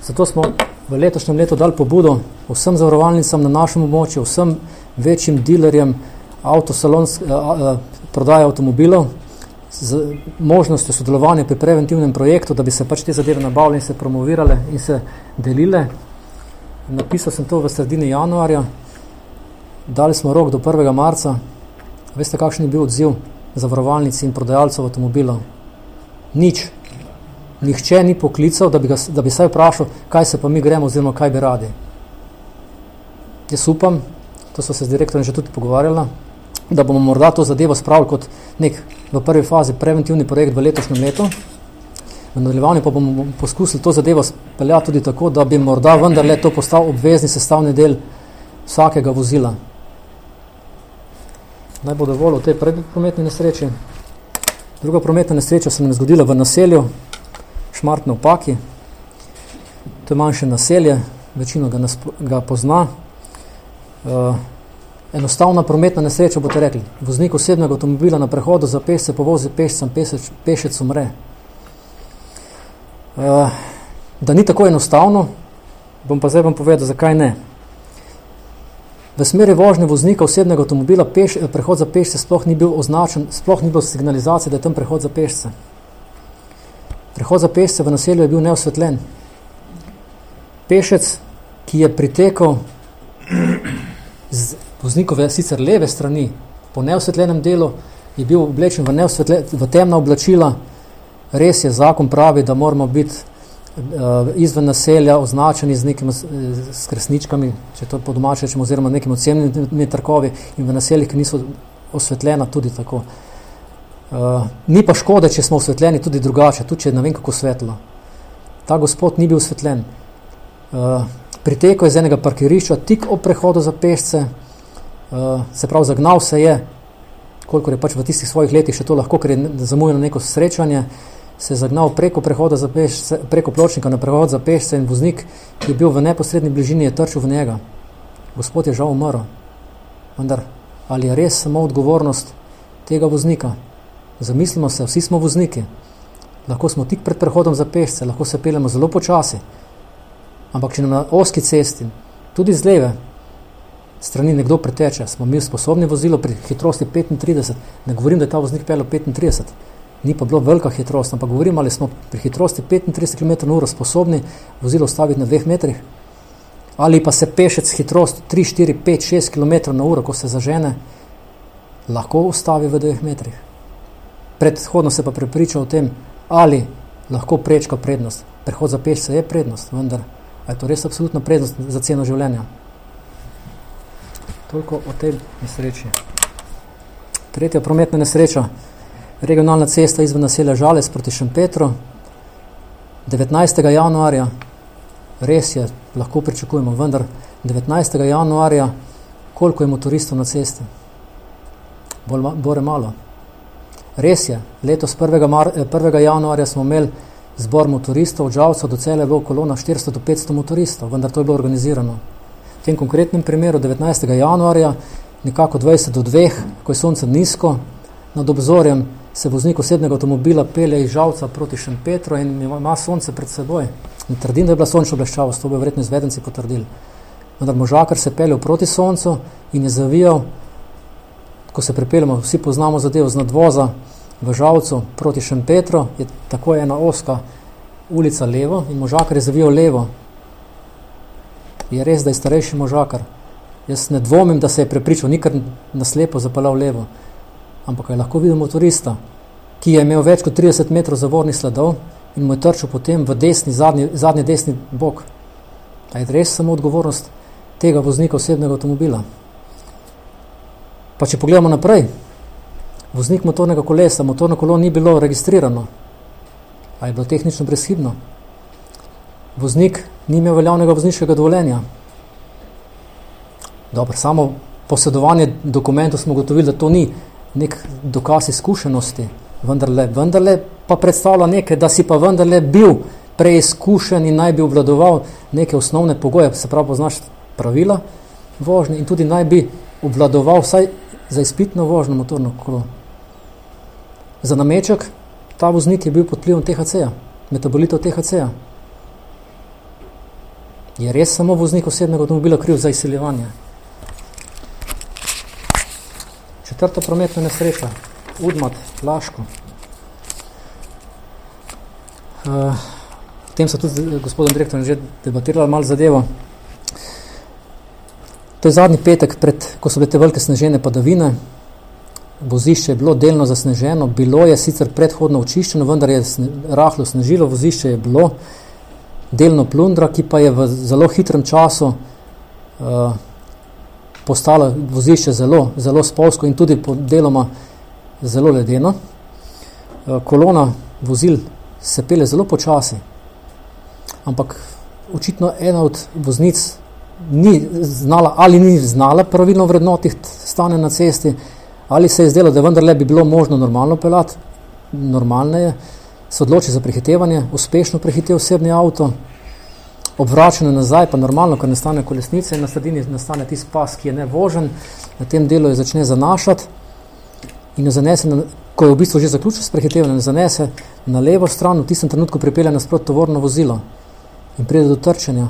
Zato smo v letošnjem letu dali pobudo vsem zavarovalnicam na našem območju, vsem večjim dilerjem avtosalons, prodaje avtomobilov z možnostjo sodelovanja pri preventivnem projektu, da bi se pač te zadeve nabavili in se promovirale in se delile. Napisal sem to v sredini januarja, dali smo rok do prvega marca. Veste, kakšen je bil odziv zavarovalnic in prodajalcev avtomobilov? Nič. Nihče ni poklical, da bi, ga, da bi saj vprašal, kaj se pa mi gremo oziroma kaj bi radi. Jaz upam, to so se z direktorjem že tudi pogovarjala, da bomo morda to zadevo spravili kot nek v prvi fazi preventivni projekt v letošnjem letu. V nadaljevanju pa bomo poskusili to zadevo speljati tudi tako, da bi morda vendarle to postal obvezni sestavni del vsakega vozila. Naj bo dovolj o tej prvi prometni nesreči. Druga prometna nesreča se nam zgodila v naselju Šmartne v Paki. To je manjše naselje, večino ga, nas, ga pozna. Uh, enostavna prometna nesreča, boste rekli. Voznik osebnega avtomobila na prehodu za pešce povozi pešcem, pešec, pešec umre. Uh, da ni tako enostavno, bom pa zdaj vam povedal, zakaj ne. V smeri vožnje voznika osebnega avtomobila peš, prehod za pešce sploh ni bil označen, sploh ni bilo signalizacije, da je tam prehod za pešce. Prehod za pešce v naselju je bil neosvetljen. Pešec, ki je pritekal z voznikove sicer leve strani po neosvetljenem delu, je bil oblečen v, v temna oblačila. Res je, zakon pravi, da moramo biti uh, izven naselja označeni z nekimi s kresničkami, če to po domače rečemo, oziroma nekimi odsjemnimi trkovi, in v naseljih, ki niso osvetljena, tudi tako. Uh, ni pa škode, če smo osvetljeni tudi drugače, tudi če ne vem kako svetlo. Ta gospod ni bil osvetljen. Uh, pritekel je z enega parkirišča tik ob prehodu za pešce, uh, se pravi zagnal se je, kolikor je pač v tistih svojih letih še to lahko, ker je zamujeno neko srečanje, se je zagnal preko prehoda za pešce, preko pločnika na prehod za pešce, in voznik, ki je bil v neposredni bližini, je trčil v njega. Gospod je žal umrl. Vendar, ali je res samo odgovornost tega voznika? Zamislimo se, vsi smo vozniki. Lahko smo tik pred prehodom za pešce, lahko se peljemo zelo počasi. Ampak če nam na ozki cesti, tudi z leve strani nekdo preteče, smo mi sposobni vozilo pri hitrosti petintrideset. Ne govorim, da je ta voznik peljal petintrideset. Ni pa bilo velika hitrost, ampak govorim, ali smo pri hitrosti petintrideset kilometrov na uro sposobni vozilo ustaviti na dveh metrih. Ali pa se pešec s hitrost tri, štiri, pet, šest kilometrov na uro, ko se zažene, lahko ustavi v dveh metrih. Predhodno se pa prepriča o tem, ali lahko prečka prednost. Prehod za pešce je prednost, vendar a je to res absolutna prednost za ceno življenja? Toliko o tej nesreči. Tretja prometna nesreča. Regionalna cesta izven naselja Žalec proti Šempetru. devetnajstega januarja, res je, lahko pričakujemo, vendar devetnajstega januarja, koliko je motoristov na cesti? Bolj, bore malo. Res je, letos prvega, mar, prvega januarja smo imeli zbor motoristov od Žalca do Celja, je bilo kolona štiristo do petsto motoristov, vendar to je bilo organizirano. V tem konkretnem primeru devetnajstega januarja, nekako dvajset do dveh, ko je sonce nizko, nad obzorjem se voznik osebnega avtomobila pelje iz Žalca proti Šempetru in ima sonce pred seboj. In trdim, da je bila sončna bleščavost, to bi verjetno izvedenci potrdili. Vendar možakar se peljal proti soncu in je zavijal, ko se pripeljamo, vsi poznamo zadevo z nadvoza v Žalcu proti Šempetru, je tako ena oska ulica levo in možakar je zavijal levo. Je res, da je starejši možakar. Jaz ne dvomim, da se je prepričal, nikar naslepo zapeljal levo. Ampak je lahko videl motorista, ki je imel več kot trideset metrov zavornih sledov in mu je trčil potem v desni, zadnji, zadnji desni bok. A je res samo odgovornost tega voznika osebnega avtomobila? Pa če pogledamo naprej, voznik motornega kolesa, motorno kolo ni bilo registrirano. A je bilo tehnično brezhibno? Voznik ni imel veljavnega vozniškega dovoljenja. Dobro, samo posedovanje dokumentov smo gotovili, da to ni nek dokaz izkušenosti, vendarle, vendarle pa predstavlja nekaj, da si pa vendarle bil preizkušen in naj bi obvladoval neke osnovne pogoje, se pravi poznaš pravila vožnje in tudi naj bi obvladoval vsaj za izpitno vožnjo motorno kolo. Za nameček, ta voznik je bil pod vplivom T H C-ja, metabolitov T H C-ja. Je res samo voznik osebnega avtomobila kriv za izseljevanje? Četrta prometna nesreča, Udmat, Laško. Uh, o tem so tudi z gospodom direktorjem že debatirali malo zadevo. To je zadnji petek, pred, ko so bile te velike snežene padavine. Vozišče je bilo delno zasneženo, bilo je sicer predhodno očiščeno, vendar je sne, rahlo snežilo, vozišče je bilo delno plundra, ki pa je v zelo hitrem času uh, postalo vozišče zelo, zelo spolsko in tudi po deloma zelo ledeno. Uh, kolona vozil se pele zelo počasi, ampak očitno ena od voznic ni znala ali ni znala pravilno vrednotiti stanje na cesti, ali se je zdelo, da vendarle bi bilo možno normalno pelati, normalneje, se odloči za prehitevanje, uspešno prehitev osebni avto, obvračanje nazaj, pa normalno, ker nastane kolesnice in na sredini nastane tisti pas, ki je nevožen, na tem delu jo začne zanašati in jo zanese, na, ko je v bistvu že zaključil s prehitevanjem, zanese na levo stran, v tistem trenutku pripelje nasprot tovorno vozilo in pride do trčenja.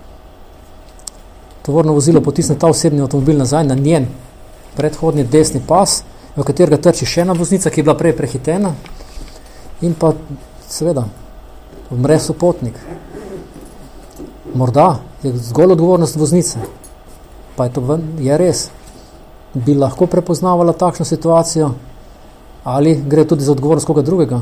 Tovorno vozilo potisne ta osebni avtomobil nazaj na njen predhodni desni pas, v katerega trči še ena voznica, ki je bila prej prehitena in pa seveda umre sopotnik. Morda je zgolj odgovornost voznice, pa je to ven, je res, bi lahko prepoznavala takšno situacijo ali gre tudi za odgovornost koga drugega.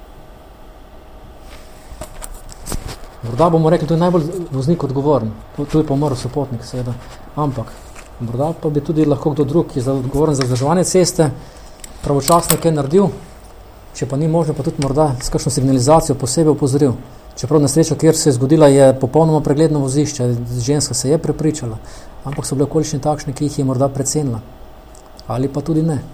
Morda bomo rekli, to je najbolj voznik odgovoren, tu je pa umrl sopotnik, seveda, ampak morda pa bi tudi lahko kdo drug, ki je odgovoren za vzdrževanje ceste, pravočasno kaj naredil, če pa ni možno, pa tudi morda s kakšno signalizacijo posebej opozoril. Čeprav nesreča, kjer se je zgodila, je popolnoma pregledno vozišče, ženska se je prepričala, ampak so bile okoliščine takšne, ki jih je morda precenila. Ali pa tudi ne.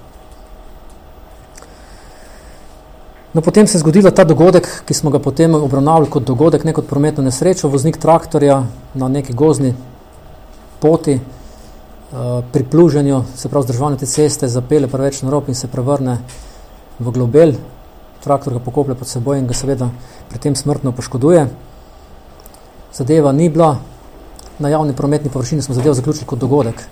No, potem se je zgodila ta dogodek, ki smo ga potem obravnavali kot dogodek, ne kot prometno nesrečo. Voznik traktorja na neki gozdni poti pri pluženju, se pravi zdržovanju te ceste, zapelje preveč na rob in se prevrne v globel. Traktor ga pokoplje pod seboj in ga seveda pri tem smrtno poškoduje. Zadeva ni bila na javni prometni površini, smo zadevo zaključili kot dogodek.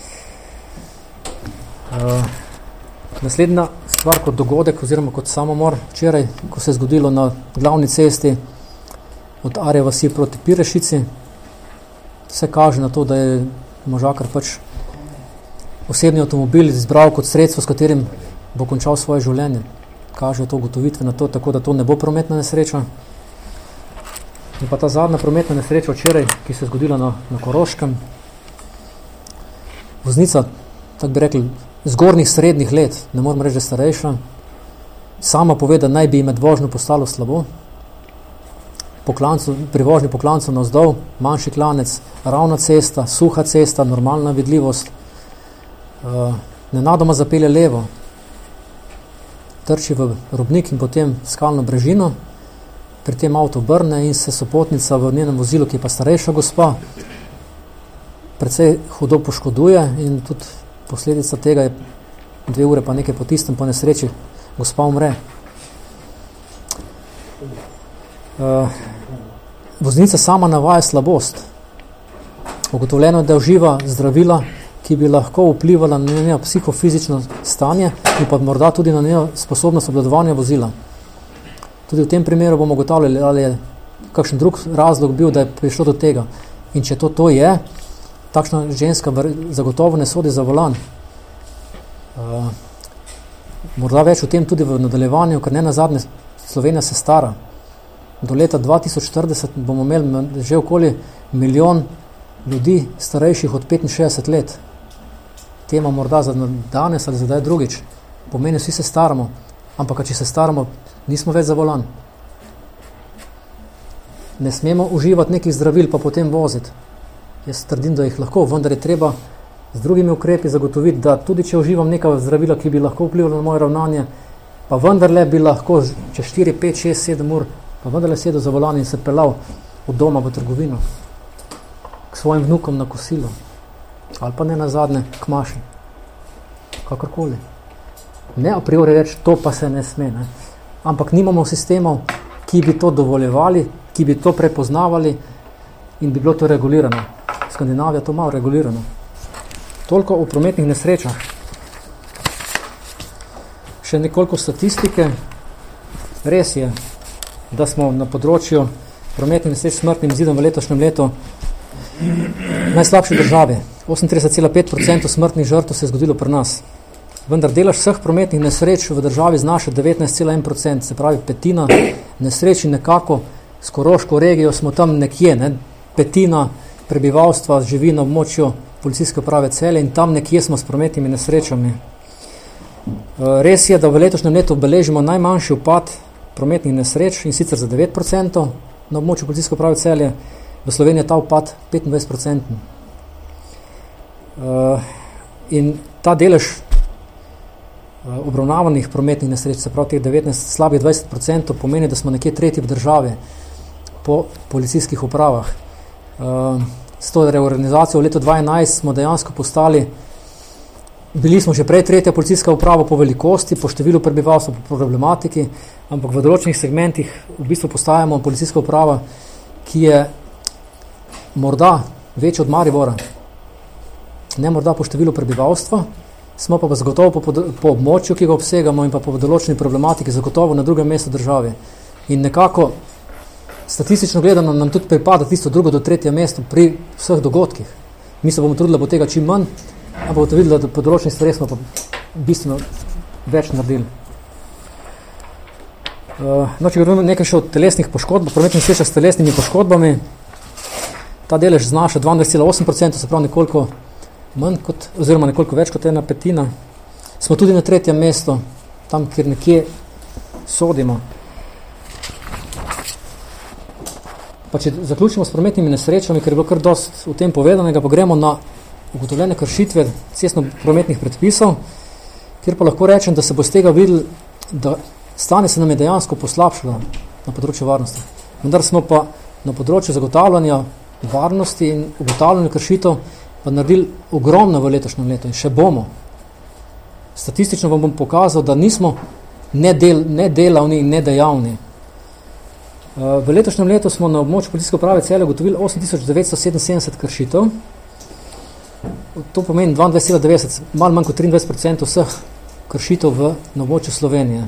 Uh, naslednja stvar kot dogodek oziroma kot samomor včeraj, ko se je zgodilo na glavni cesti od Arje vasi proti Pirešici, se kaže na to, da je možakar pač osebni avtomobil izbral kot sredstvo, s katerim bo končal svoje življenje. Kaže to ugotovitve na to, tako da to ne bo prometna nesreča. In pa ta zadnja prometna nesreča včeraj, ki se je zgodila na, na Koroškem. Voznica, tako bi rekli, zgornjih srednjih let, ne moram reči, da starejša, sama pove, da naj bi med vožnjo postalo slabo. Po klancu, pri vožnji po klancu navzdol, manjši klanec, ravna cesta, suha cesta, normalna vidljivost. Uh, nenadoma zapelje levo, trči v robnik in potem skalno brežino, pri tem avto obrne in se sopotnica v njenem vozilu, ki je pa starejša gospa, precej hudo poškoduje in tudi posledica tega je dve ure pa nekaj po tistem, po nesreči, gospa umre. Uh, voznica sama navaja slabost. Ugotovljeno je, da uživa zdravila, ki bi lahko vplivala na njeno psihofizično stanje in pa morda tudi na njeno sposobnost obvladovanja vozila. Tudi v tem primeru bomo ugotavljali, ali je kakšen drug razlog bil, da je prišlo do tega. In če to to je, takšna ženska zagotovo ne sodi za volan. Uh, morda več o tem tudi v nadaljevanju, ker ne nazadnje Slovenija se stara. Do leta dva tisoč štirideset bomo imeli že okoli milijon ljudi starejših od petinšestdeset let. Tema morda za danes ali za daj drugič. Pomeni, vsi se staramo, ampak če se staramo, nismo več za volan. Ne smemo uživati nekih zdravil, pa potem voziti. Jaz trdim, da jih lahko, vendar je treba z drugimi ukrepi zagotoviti, da tudi če uživam neka zdravila, ki bi lahko vplivali na moje ravnanje, pa vendarle bi lahko čez štiri, pet, šest, sedem ur, pa vendarle sedel za volan in se pelal od doma v trgovino k svojim vnukom na kosilo. Ali pa ne nazadnje k maši. Kakorkoli. Ne a priori reči, to pa se ne sme. Ne? Ampak nimamo sistemov, ki bi to dovoljevali, ki bi to prepoznavali in bi bilo to regulirano. Skandinavija to malo regulirano. Toliko o prometnih nesrečah. Še nekoliko statistike. Res je, da smo na področju prometnih nesreč s smrtnim izidom v letošnjem letu najslabši državi. osemintrideset celih pet procenta smrtnih žrtev se je zgodilo pri nas. Vendar delež vseh prometnih nesreč v državi znaša devetnajst celih en procent, se pravi petina nesreč in nekako s Koroško regijo smo tam nekje, ne? Petina prebivalstva živi na območju policijske uprave Celje in tam nekje smo s prometnimi nesrečami. Res je, da v letošnjem letu beležimo najmanjši upad prometnih nesreč in sicer za devet procentov na območju policijske uprave Celje, v Sloveniji je ta upad petindvajset procentov. In ta delež obravnavanih prometnih nesreč, se pravi teh devetnajst, slabih dvajset procentov, pomeni, da smo nekje tretji v državi po policijskih upravah. S to reorganizacijo v letu dva tisoč enajst smo dejansko postali, bili smo že prej tretja policijska uprava po velikosti, po številu prebivalstva, po problematiki, ampak v določenih segmentih v bistvu postajamo policijska uprava, ki je morda večja od Maribora, ne morda po številu prebivalstva, smo pa zagotovo po, po območju, ki ga obsegamo in pa po določeni problematiki zagotovo na drugem mestu države. In nekako statistično gledano nam tudi pripada tisto drugo do tretje mesto pri vseh dogodkih. Mi se bomo trudili, da bo tega čim manj, ampak boste videli, da po določenih stvareh smo pa bistveno več naredili. Uh, no, če govorimo nekaj še o telesnih poškodbah, prometnih nesrečah s telesnimi poškodbami, ta delež znaša dvaindvajset celih osem procenta, se pravi nekoliko manj kot, oziroma nekoliko več kot ena petina. Smo tudi na tretjem mestu, tam, kjer nekje sodimo. Pa če zaključimo s prometnimi nesrečami, ker je bilo kar dost v tem povedanega, pa gremo na ugotovljene kršitve cestno-prometnih predpisov, kjer pa lahko rečem, da se bo z tega videli, da stanje se nam je dejansko poslabšalo na področju varnosti. Vendar smo pa na področju zagotavljanja varnosti in ugotavljanja kršitev pa naredili ogromno v letošnjem letu in še bomo. Statistično vam bom pokazal, da nismo nedel, nedelavni in nedejavni. V letošnjem letu smo na območju policijske uprave Celje ugotovili osem tisoč devetsto sedeminsedemdeset kršitev. To pomeni dvaindvajset celih devetdeset, malo manj kot triindvajset procentov vseh kršitev v, na območju Slovenije.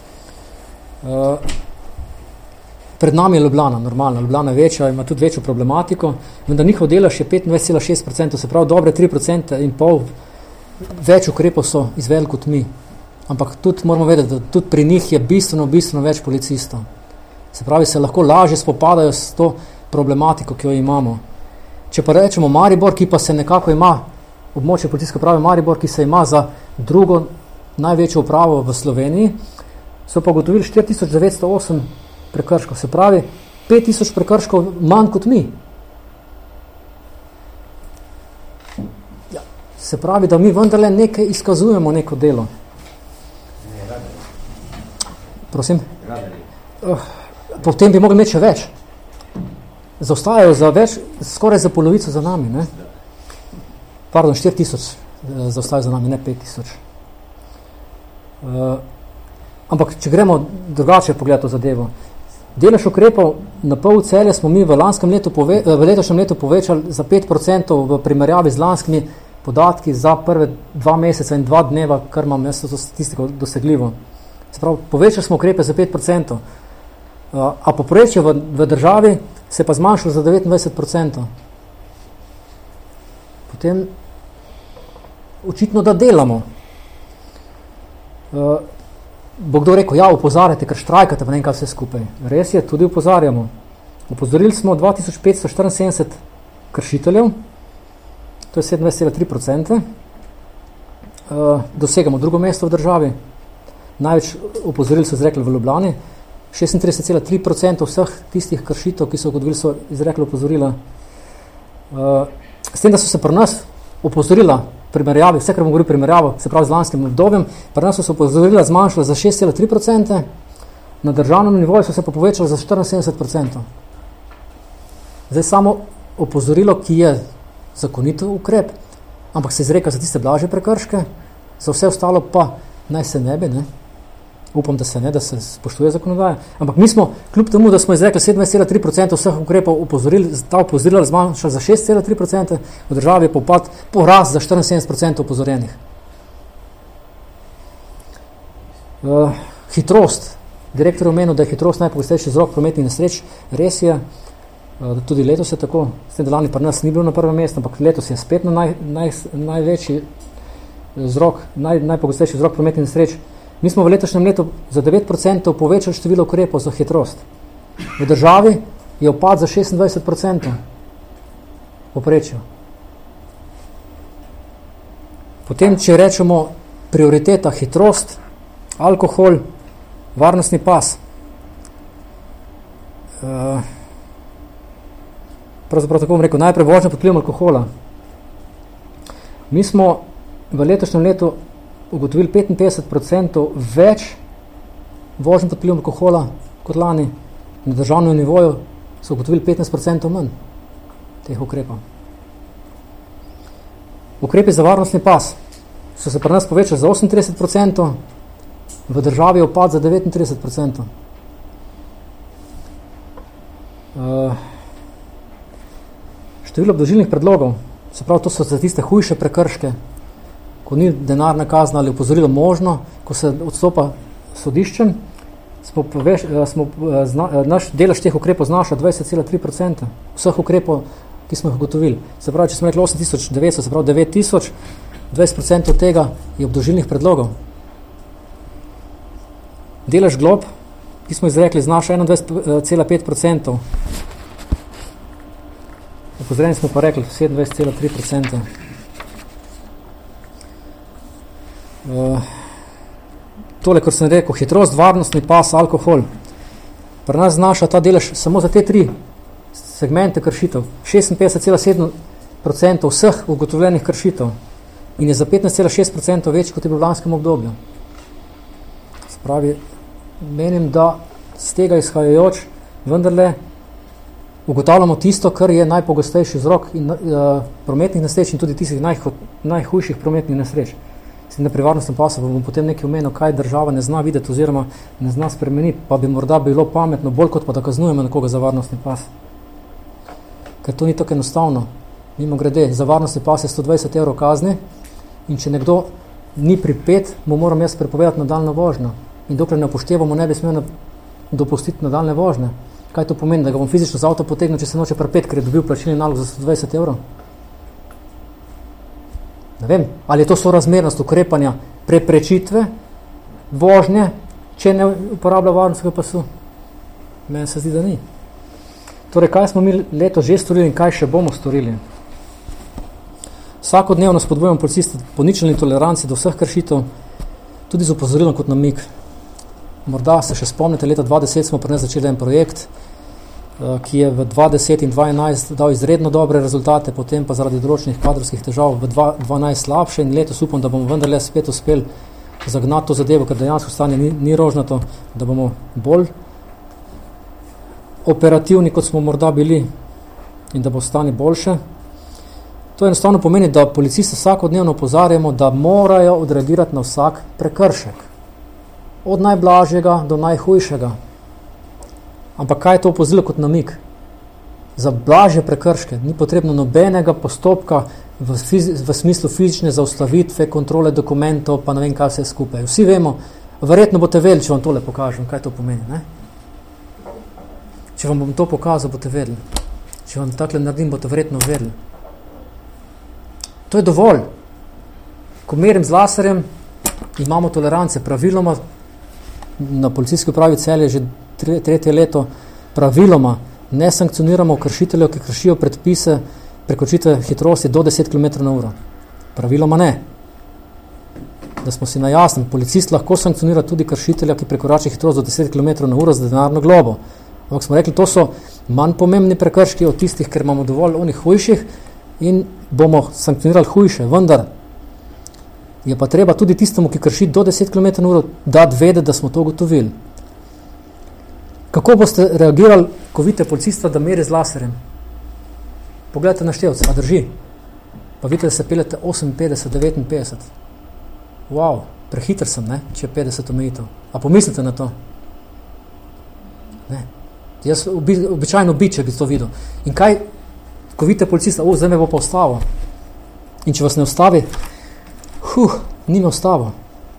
Pred nami je Ljubljana, normalno. Ljubljana je večja, ima tudi večjo problematiko, vendar njihov delež je petindvajset celih šest procenta, se pravi dobre tri procente in pol več ukrepov so izvedli kot mi. Ampak tudi moramo vedeti, da tudi pri njih je bistveno, bistveno več policistov. Se pravi, se lahko lažje spopadajo s to problematiko, ki jo imamo. Če pa rečemo Maribor, ki pa se nekako ima, območje policijske uprave Maribor, ki se ima za drugo največjo upravo v Sloveniji, so pa ugotovili štiri tisoč devetsto osem prekrškov. Se pravi, pet tisoč prekrškov manj kot mi. Ja, se pravi, da mi vendarle nekaj izkazujemo, neko delo. Prosim? Uh, potem bi mogli imeti še več. Zaostajajo za več, skoraj za polovico za nami, ne? Pardon, štiri tisoč zaostajajo za nami, ne pet tisoč. Uh, ampak, če gremo drugače pogledati to zadevo, delež ukrepov na pol Celje smo mi v lanskem letu, pove, v letošnjem letu povečali za pet procentov v primerjavi z lanskimi podatki za prve dva meseca in dva dneva, kar imam jaz to statistiko dosegljivo. Se pravi, povečali smo ukrepe za pet procentov. Uh, a poprečje v, v državi se pa zmanjšalo za devetindvajset procentov. Potem očitno, da delamo. Uh, bo kdo rekel, ja, opozarjate, ker štrajkate, pa nekaj vse skupaj. Res je, tudi opozarjamo. Opozorili smo dva tisoč petsto štiriinsedemdeset kršiteljev, to je sedemindvajset celih tri procenta. Uh, dosegamo drugo mesto v državi. Največ opozorili so izrekli v Ljubljani. šestintrideset celih tri procenta vseh tistih kršitev, ki so ugotovili, so izrekli opozorila. Uh, s tem, da so se pri nas opozorila primerjavi, vse, kar bomo govorili primerjavo, se pravi z lanskim obdobjem, pri nas so se opozorila zmanjšala za šest celih tri procenta, na državnem nivoju so se pa povečali za štiriinsedemdeset procentov. Zdaj samo opozorilo, ki je zakonito ukrep, ampak se izreka za tiste blažje prekrške, za vse ostalo pa naj se ne bi, ne? Upam, da se ne, da se spoštuje zakonodaja. Ampak mi smo, kljub temu, da smo izrekli sedemnajst cela tri odstotka vseh ukrepov upozorili, ta upozorila zmanjšala za šest cela tri odstotka, v državi je popad porast za štiriinsedemdeset odstotkov upozorjenih. Uh, hitrost. Direktor je omenil, da je hitrost najpogostejši vzrok prometnih nesreč. Res je, uh, tudi letos je tako, s tem delani pri nas ni bil na prvem mestu, ampak letos je spet na naj, naj, največji vzrok, naj, najpogostejši vzrok prometnih nesreč. Mi smo v letošnjem letu za devet odstotkov povečali število ukrepov za hitrost. V državi je upad za šestindvajset odstotkov povprečju. Potem, če rečemo prioriteta hitrost, alkohol, varnostni pas. Uh, pravzaprav tako bom rekel, najprej vožnja pod vplivom alkohola. Mi smo v letošnjem letu ugotovili petinpetdeset odstotkov več vožnj pod vplivom alkohola kot lani. Na državnem nivoju so ugotovili petnajst odstotkov manj teh ukrepov. Ukrepi za varnostni pas so se pri nas povečali za osemintrideset odstotkov, v državi je upad za devetintrideset odstotkov. Uh, število obdolžilnih predlogov, se pravi, to so za tiste hujše prekrške, ko ni denarna kazna ali opozorilo možno, ko se odstopa sodiščem, smo poveš, smo, zna, naš delež teh ukrepov znaša dvajset cela tri odstotka vseh ukrepov, ki smo jih ugotovili. Se pravi, če smo rekli osem tisoč devetsto, se pravi devet tisoč, dvajset odstotkov tega je obdolžilnih predlogov. Delež glob, ki smo izrekli, znaša enaindvajset cela pet odstotka. Upozorjeni smo pa rekli sedemindvajset cela tri odstotka. Uh, tole, kot sem rekel, hitrost, varnostni pas, alkohol. Pri nas znaša ta delež samo za te tri segmente kršitev. šestinpetdeset cela sedem odstotka vseh ugotovljenih kršitev in je za petnajst cela šest odstotka več, kot je bilo v lanskem obdobju. Spravi, menim, da z tega izhajajoč vendarle ugotavljamo tisto, kar je najpogostejši vzrok in, uh, prometnih nesreč in tudi tistih naj, najhujših prometnih nesreč. Mislim, da pri varnostnem pasu bom potem nekaj omenil, kaj država ne zna videti oziroma ne zna spremeniti, pa bi morda bilo pametno, bolj kot pa da kaznujemo nekoga za varnostni pas. Ker to ni tako enostavno. Mimo grede, za varnostni pas je sto dvajset evrov kazni in če nekdo ni pripet, mu moram jaz prepovedati nadaljno vožnjo. In dokler ne upoštevamo, ne bi smel dopustiti nadaljne vožnje. Kaj to pomeni, da ga bom fizično z avto potegnil, če se noče pripet, ker je dobil plačilni nalog za sto dvajset evrov? Ne vem, ali je to sorazmernost ukrepanja preprečitve vožnje, če ne uporablja varnostnega pasu? Meni se zdi, da ni. Torej, kaj smo mi leto že storili in kaj še bomo storili? Vsakodnevno spodbujamo policiste po ničelni toleranci do vseh kršitev, tudi z opozorilom kot namig. Morda se še spomnite, leta dva deset smo pri nas začeli en projekt, ki je v dva deset in dva enajst dal izredno dobre rezultate, potem pa zaradi določenih kadrovskih težav v dva dvanajst slabše in letos upam, da bomo vendarle spet uspeli zagnati to zadevo, ker dejansko stanje ni, ni rožnato, da bomo bolj operativni, kot smo morda bili in da bo stanje boljše. To enostavno pomeni, da policisti vsakodnevno opozarjamo, da morajo odreagirati na vsak prekršek. Od najblažjega do najhujšega. Ampak kaj je to opozorilo kot namig? Za blažje prekrške ni potrebno nobenega postopka v, fizi, v smislu fizične zaustavitve, kontrole dokumentov, pa ne vem, kaj vse skupaj. Vsi vemo, verjetno boste vedeli, če vam tole pokažem, kaj to pomeni. Ne? Če vam bom to pokazal, boste vedeli. Če vam takle naredim, boste verjetno vedeli. To je dovolj. Ko merim z laserjem, imamo tolerance. Praviloma na policijski upravi Celje že tretje leto praviloma ne sankcioniramo kršiteljev, ki kršijo predpise prekočitve hitrosti do deset kilometrov na uro. Praviloma ne. Da smo si na jasnem, policist lahko sankcionira tudi kršitelja, ki prekorači hitrost do deset kilometrov na uro z denarno globo. Ampak smo rekli, to so manj pomembni prekrški od tistih, ker imamo dovolj onih hujših in bomo sankcionirali hujše. Vendar je pa treba tudi tistemu, ki krši do deset kilometrov na uro, dati vedeti, da smo to ugotovili. Kako boste reagirali, ko vidite policista, da meri z laserjem? Poglejte na števce, a drži? Pa vidite, da se peljete oseminpetdeset, devetinpetdeset. Wow, prehiter sem, ne, če je petdeset omejitev. A pomislite na to? Ne. Jaz obi, običajno bi, če bi to videl. In kaj, ko vidite policista, o, zdaj me bo pa ustavil. In če vas ne ustavi, huh, ni me ustavil.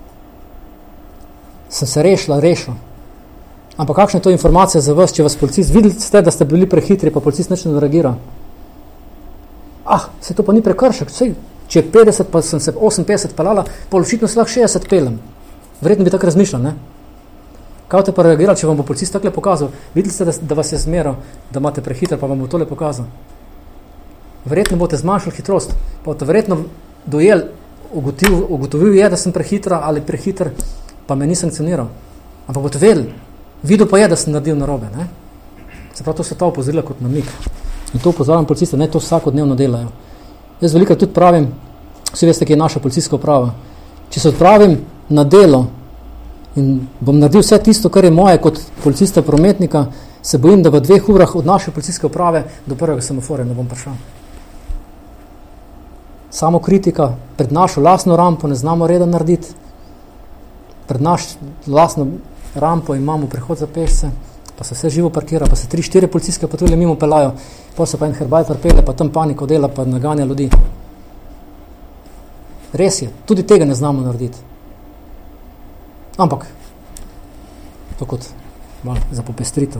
Sem se rešila, rešil. Ampak kakšna je to informacija za vas, če vas policist, videli ste, da ste bili prehitri, pa policist nič ne reagira. Ah, se to pa ni prekršek, sej, če je petdeset, pa sem se oseminpetdeset pelala, pa očitno se lahko šestdeset pelem. Verjetno bi tako razmišljal, ne? Kaj te pa reagirali, če vam bo policist takole pokazal? Videli ste, da, da vas je zmeral, da imate prehiter, pa vam bo tole pokazal. Verjetno boste zmanjšali hitrost, pa boste verjetno dojel, ugotovil, ugotovil je, da sem prehitra ali prehiter, pa me ni sankcioniral. Ampak boste vedeli, videl pa je, da sem naredil narobe, ne? Se pravi, to se ta opozorila kot namik. In to upozorjam policiste, ne to vsakodnevno delajo. Jaz veliko tudi pravim, vsi veste, ki je naša policijska uprava. Če se odpravim na delo in bom naredil vse tisto, kar je moje kot policista prometnika, se bojim, da v dveh urah od naše policijske uprave do prvega semaforja ne bom prišel. Samo kritika, pred našo lastno rampo ne znamo reda narediti, pred našo lastno rampo imamo prehod za pešce, pa se vse živo parkira, pa se tri, štiri policijske patrulje mimo pelajo, pa se pa en herbaj pripelje, pa tam paniko dela, pa naganja ljudi. Res je, tudi tega ne znamo narediti. Ampak, to kot malo za popestritev.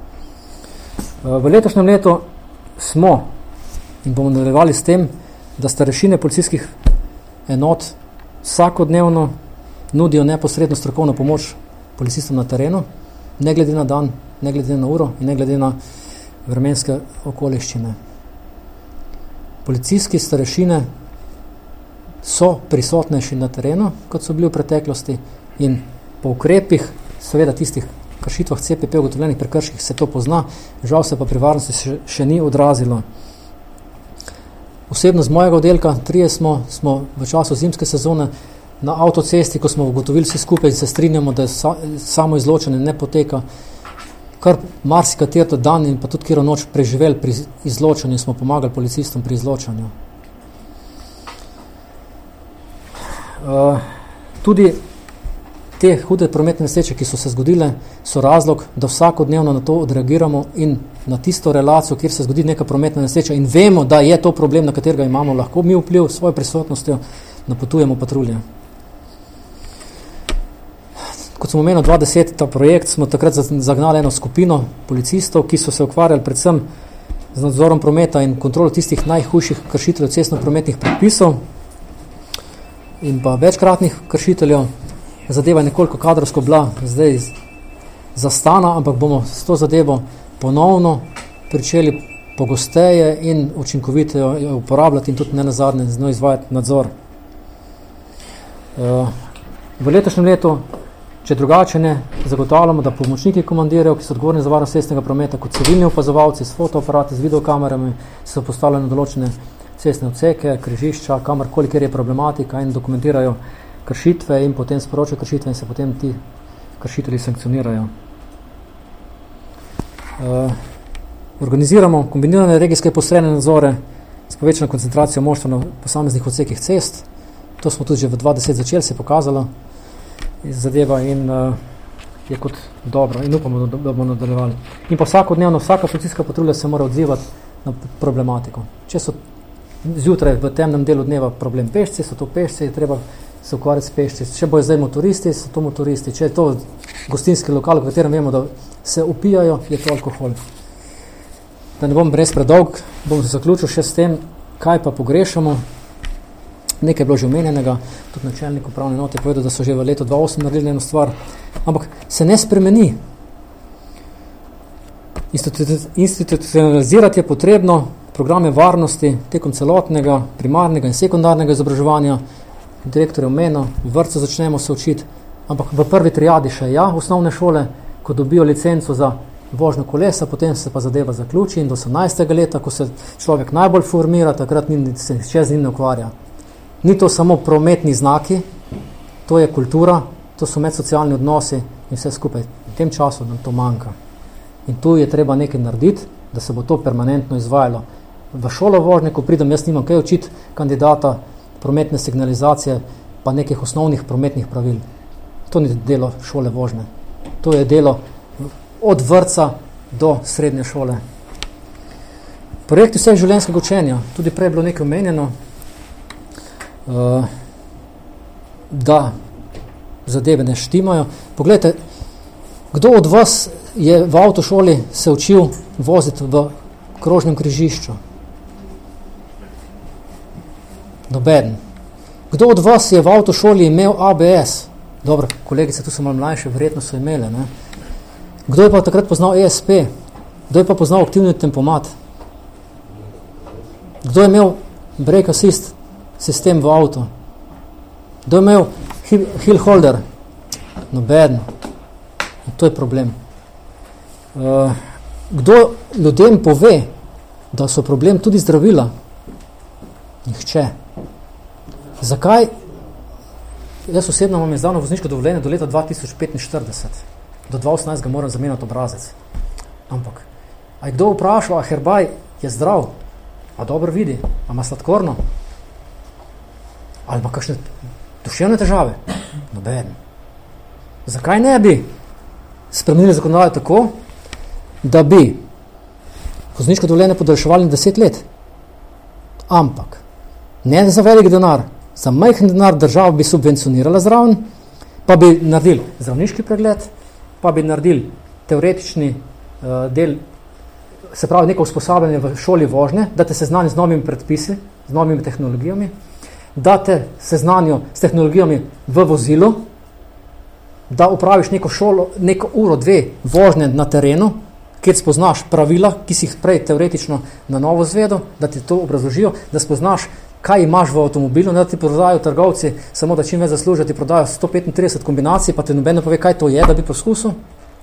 V letošnjem letu smo in bomo nadaljevali s tem, da starešine policijskih enot vsakodnevno nudijo neposredno strokovno pomoč policistom na terenu, ne glede na dan, ne glede na uro in ne glede na vremenske okoliščine. Policijski starešine so prisotnejši na terenu, kot so bili v preteklosti in po ukrepih, seveda tistih kršitvah C P P ugotovljenih prekrških se to pozna, žal se pa pri varnosti še, še ni odrazilo. Osebno z mojega oddelka, trije smo, smo v času zimske sezone na avtocesti, ko smo ugotovili vsi skupaj in se strinjamo, da sa, samo izločanje ne poteka, kar marsikatero dan in pa tudi kjero noč preživeli pri izločanju, smo pomagali policistom pri izločanju. Uh, tudi te hude prometne nesreče, ki so se zgodile, so razlog, da vsakodnevno na to odreagiramo in na tisto relacijo, kjer se zgodi neka prometna nesreča in vemo, da je to problem, na katerega imamo lahko mi vpliv s svojo prisotnostjo, napotujemo patrulje. Kot smo omenili dva deset, ta projekt, smo takrat zagnali eno skupino policistov, ki so se ukvarjali predvsem z nadzorom prometa in kontrolo tistih najhujših kršiteljev cestno-prometnih predpisov in pa večkratnih kršiteljev. Zadeva je nekoliko kadrovsko bila zdaj zastana, ampak bomo s to zadevo ponovno pričeli pogosteje in učinkovito jo uporabljati in tudi nenazadnje z njo izvajati nadzor. V letošnjem letu, če drugače ne, zagotavljamo, da pomočniki komandirjev, ki so odgovorni za varnost cestnega prometa, kot civilni opazovalci s fotoaparati, z videokamerami, so postavljeni določene cestne odseke, križišča, kamorkoli, kjer je problematika in dokumentirajo kršitve in potem sporočajo kršitve in se potem ti kršitelji sankcionirajo. Uh, organiziramo kombinirane regijske posredne nadzore s povečano koncentracijo moštva na posameznih odsekih cest. To smo tudi že v dva deset začeli, se je pokazalo zadeva in uh, je kot dobro in upamo, da, da bomo nadaljevali. In pa vsakodnevno, vsaka policijska patrulja se mora odzivati na problematiko. Če so zjutraj v temnem delu dneva problem pešci, so to pešci, je treba se ukvarjati s pešci. Če bojo zdaj motoristi, so to motoristi. Če je to gostinski lokal, v katerem vemo, da se upijajo, je to alkohol. Da ne bom brez predolg, bom se zaključil še s tem, kaj pa pogrešamo. Nekaj je bilo že omenjenega, tudi načelnik upravne enote je povedal, da so že v letu dva osem naredili eno stvar, ampak se ne spremeni. Institucionalizirati je potrebno programe varnosti tekom celotnega, primarnega in sekundarnega izobraževanja. Direktor je omenil, v vrtcu začnemo se učiti, ampak v prvi triadi še ja, osnovne šole, ko dobijo licenco za vožnjo kolesa, potem se pa zadeva zaključi in do osemnajstega leta, ko se človek najbolj formira, takrat ni, se še z njim ne ukvarja. Ni to samo prometni znaki, to je kultura, to so medsocialni odnosi in vse skupaj. V tem času nam to manjka. In tu je treba nekaj narediti, da se bo to permanentno izvajalo. V šolo vožnje, ko pridem, jaz nimam kaj učiti kandidata prometne signalizacije, pa nekih osnovnih prometnih pravil. To ni delo šole vožnje. To je delo od vrtca do srednje šole. Projekti vseh življenjskega učenja, tudi prej je bilo nekaj omenjeno, da zadeve ne štimajo. Poglejte, kdo od vas je v avtošoli se učil voziti v krožnem križišču? Nobeden. Kdo od vas je v avtošoli imel A B S? Dobro, kolegice, tu so malo mlajše, verjetno so imele. Ne? Kdo je pa takrat poznal E S P? Kdo je pa poznal aktivni tempomat? Kdo je imel brake assist sistem v avto? Kdo je imel hill holder? Nobeden. In to je problem. Uh, kdo ljudem pove, da so problem tudi zdravila? Nihče. Zakaj? Jaz osebno imam izdano vozniško dovoljenje do leta dva tisoč petinštirideset. Do dva tisoč osemnajst ga moram zamenjati obrazec. Ampak, a je kdo vprašal, a herbaj je zdrav? A dobro vidi? A ima sladkorno? Ali ima kakšne duševne težave? Nobeden. Zakaj ne bi spremenili zakonodajo tako, da bi vozniško dovoljenje podaljševali na deset let? Ampak, ne za velik denar, za majhen denar država bi subvencionirala zraven, pa bi naredili zdravniški pregled, pa bi naredili teoretični uh, del, se pravi neko usposabljanje v šoli vožnje, da te seznani z novimi predpisi, z novimi tehnologijami, da te seznanijo s tehnologijami v vozilu, da upraviš neko šolo, neko uro, dve vožnje na terenu, kjer spoznaš pravila, ki si jih prej teoretično na novo zvedel, da ti to obrazložijo, da spoznaš, kaj imaš v avtomobilu, ne da ti prodajo trgovci, samo da čim več zaslužijo, ti prodajo sto petintrideset kombinacij, pa ti noben ne pove, kaj to je, da bi poskusil.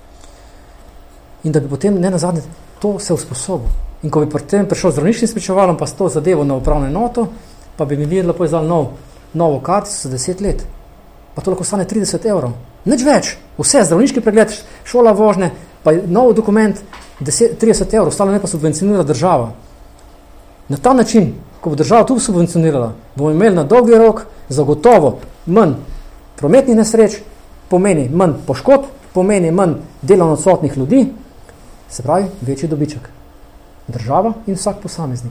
In da bi potem ne nazadnje to se usposobil. In ko bi potem prišel zdravniškim spričevalom, pa s to zadevo na upravno enoto, pa bi mi vi lepo izdali nov, novo kartico za deset let. Pa to lahko stane trideset evrov. Nič več. Vse, zdravniški pregled, šola vožnje, pa nov dokument, deset, trideset evrov, ostalo ne pa subvencionira država. Na ta način, ko bo država tu subvencionirala, bomo imeli na dolgi rok zagotovo manj prometnih nesreč, pomeni manj poškodb, pomeni manj delovno odsotnih ljudi, se pravi večji dobiček. Država in vsak posameznik.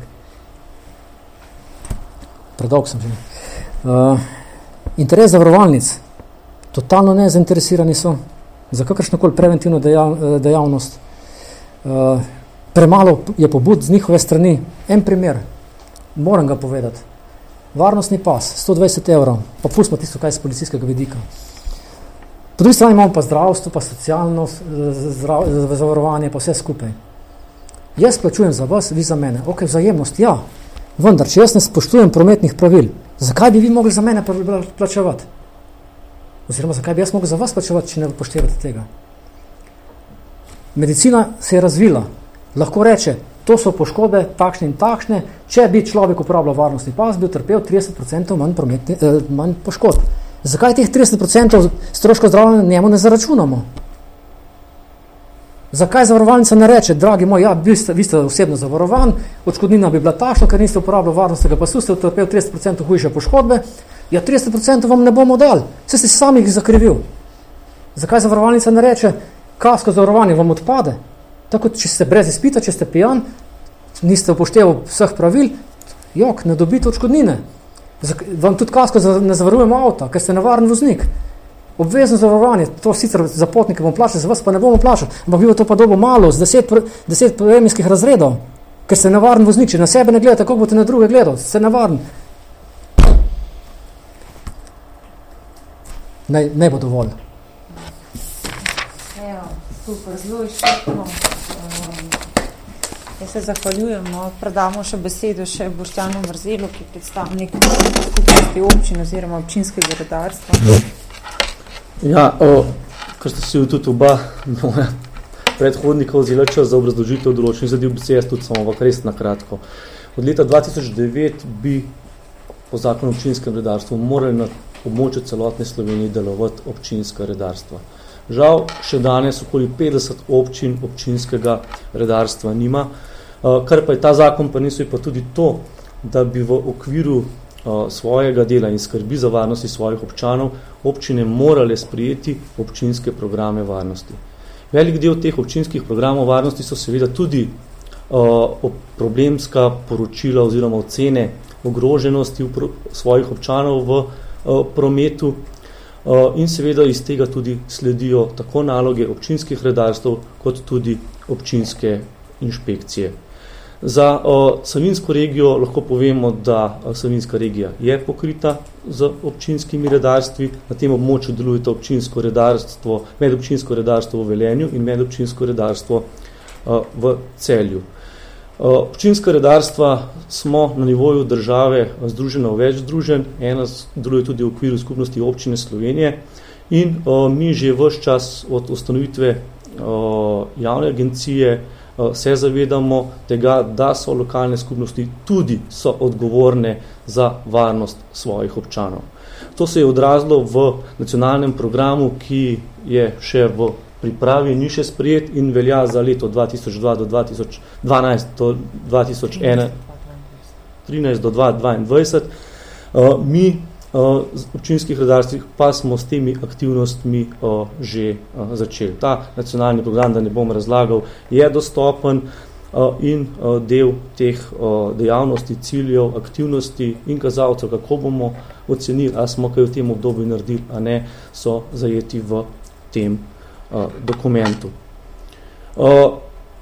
Predolg sem že. Uh, interes zavarovalnic. Totalno ne zainteresirani so za kakršnokoli preventivno dejav, dejavnost. Uh, premalo je pobud z njihove strani. En primer, moram ga povedati. Varnostni pas, sto dvajset evrov, pa pustimo tisto, kaj z policijskega vidika. Po drugi strani imamo pa zdravstvo, pa socialno zdrav, zavarovanje, pa vse skupaj. Jaz plačujem za vas, vi za mene. Ok, vzajemnost, ja. Vendar, če jaz ne spoštujem prometnih pravil, zakaj bi vi mogli za mene plačevati? Oziroma, zakaj bi jaz mogel za vas plačevati, če ne upoštevate tega? Medicina se je razvila. Lahko reče, to so poškodbe takšne in takšne, če bi človek uporabljal varnostni pas, bi utrpel trideset procentov manj, prometni, eh, manj poškodb. Zakaj teh trideset procentov stroškov zdravljenja njemu ne zaračunamo? Zakaj zavarovalnica ne reče, dragi moj, ja, vi ste, vi ste osebno zavarovan, odškodnina bi bila takšna, ker niste uporabljali varnostnega pasu, ste utrpel trideset procentov hujše poškodbe, ja, trideset procentov vam ne bomo dali, se ste sami jih zakrivil. Zakaj zavarovalnica ne reče, kasko zavarovanje vam odpade? Tako, če ste brez izpita, če ste pijan, niste upoštevali vseh pravil, jok, ne dobite odškodnine. Vam tudi kasko ne zavarujemo avta, ker ste nevaren voznik. Obvezno zavarovanje, to sicer za potnike bomo plačali, za vas pa ne bomo plačali, ampak bi to pa dobo malo, z deset, deset premijskih razredov, ker ste nevaren voznik, če na sebe ne gledate, kako boste na druge gledali, ste nevaren. Ne, ne bo dovolj. Evo, super, zelo izšetno. Um, jaz se zahvaljujem, no, predamo še besedo še Boštjanu Mrzelu, ki je predstavnik skupnosti občin oziroma občinskega redarstva. No. Ja, o, kar ste si tudi oba moja predhodnika vzela čas za obrazložitev določenih zadev, bi se jaz tudi samo res na kratko. Od leta dva tisoč devet bi po zakonu o občinskem redarstvu morali na območju celotne Slovenije delovati občinska redarstva. Žal, še danes okoli petdeset občin občinskega redarstva nima, kar pa je ta zakon pa niso je pa tudi to, da bi v okviru svojega dela in skrbi za varnosti svojih občanov, občine morale sprejeti občinske programe varnosti. Velik del teh občinskih programov varnosti so seveda tudi uh, problemska poročila oziroma ocene ogroženosti v pro, svojih občanov v uh, prometu uh, in seveda iz tega tudi sledijo tako naloge občinskih redarstv kot tudi občinske inšpekcije. Za uh, Savinjsko regijo lahko povemo, da uh, Savinjska regija je pokrita z občinskimi redarstvi. Na tem območju delujeta občinsko redarstvo, medobčinsko redarstvo v Velenju in medobčinsko redarstvo uh, v Celju. Uh, občinska redarstva smo na nivoju države združena v več združenj, ena deluje tudi v okviru skupnosti občine Slovenije in uh, mi že ves čas od ustanovitve uh, javne agencije se zavedamo tega, da so lokalne skupnosti tudi so odgovorne za varnost svojih občanov. To se je odrazilo v nacionalnem programu, ki je še v pripravi, ni še sprejet in velja za leto dva tisoč dva do dva tisoč dvanajst do dva tisoč trinajst do dva tisoč dvaindvajset. Uh, mi uh, z občinskih redarstvih pa smo s temi aktivnostmi uh, že uh, začeli. Ta nacionalni program, da ne bom razlagal, je dostopen uh, in uh, del teh uh, dejavnosti, ciljev, aktivnosti in kazalcev, kako bomo ocenili, a smo kaj v tem obdobju naredili, a ne, so zajeti v tem uh, dokumentu. Uh,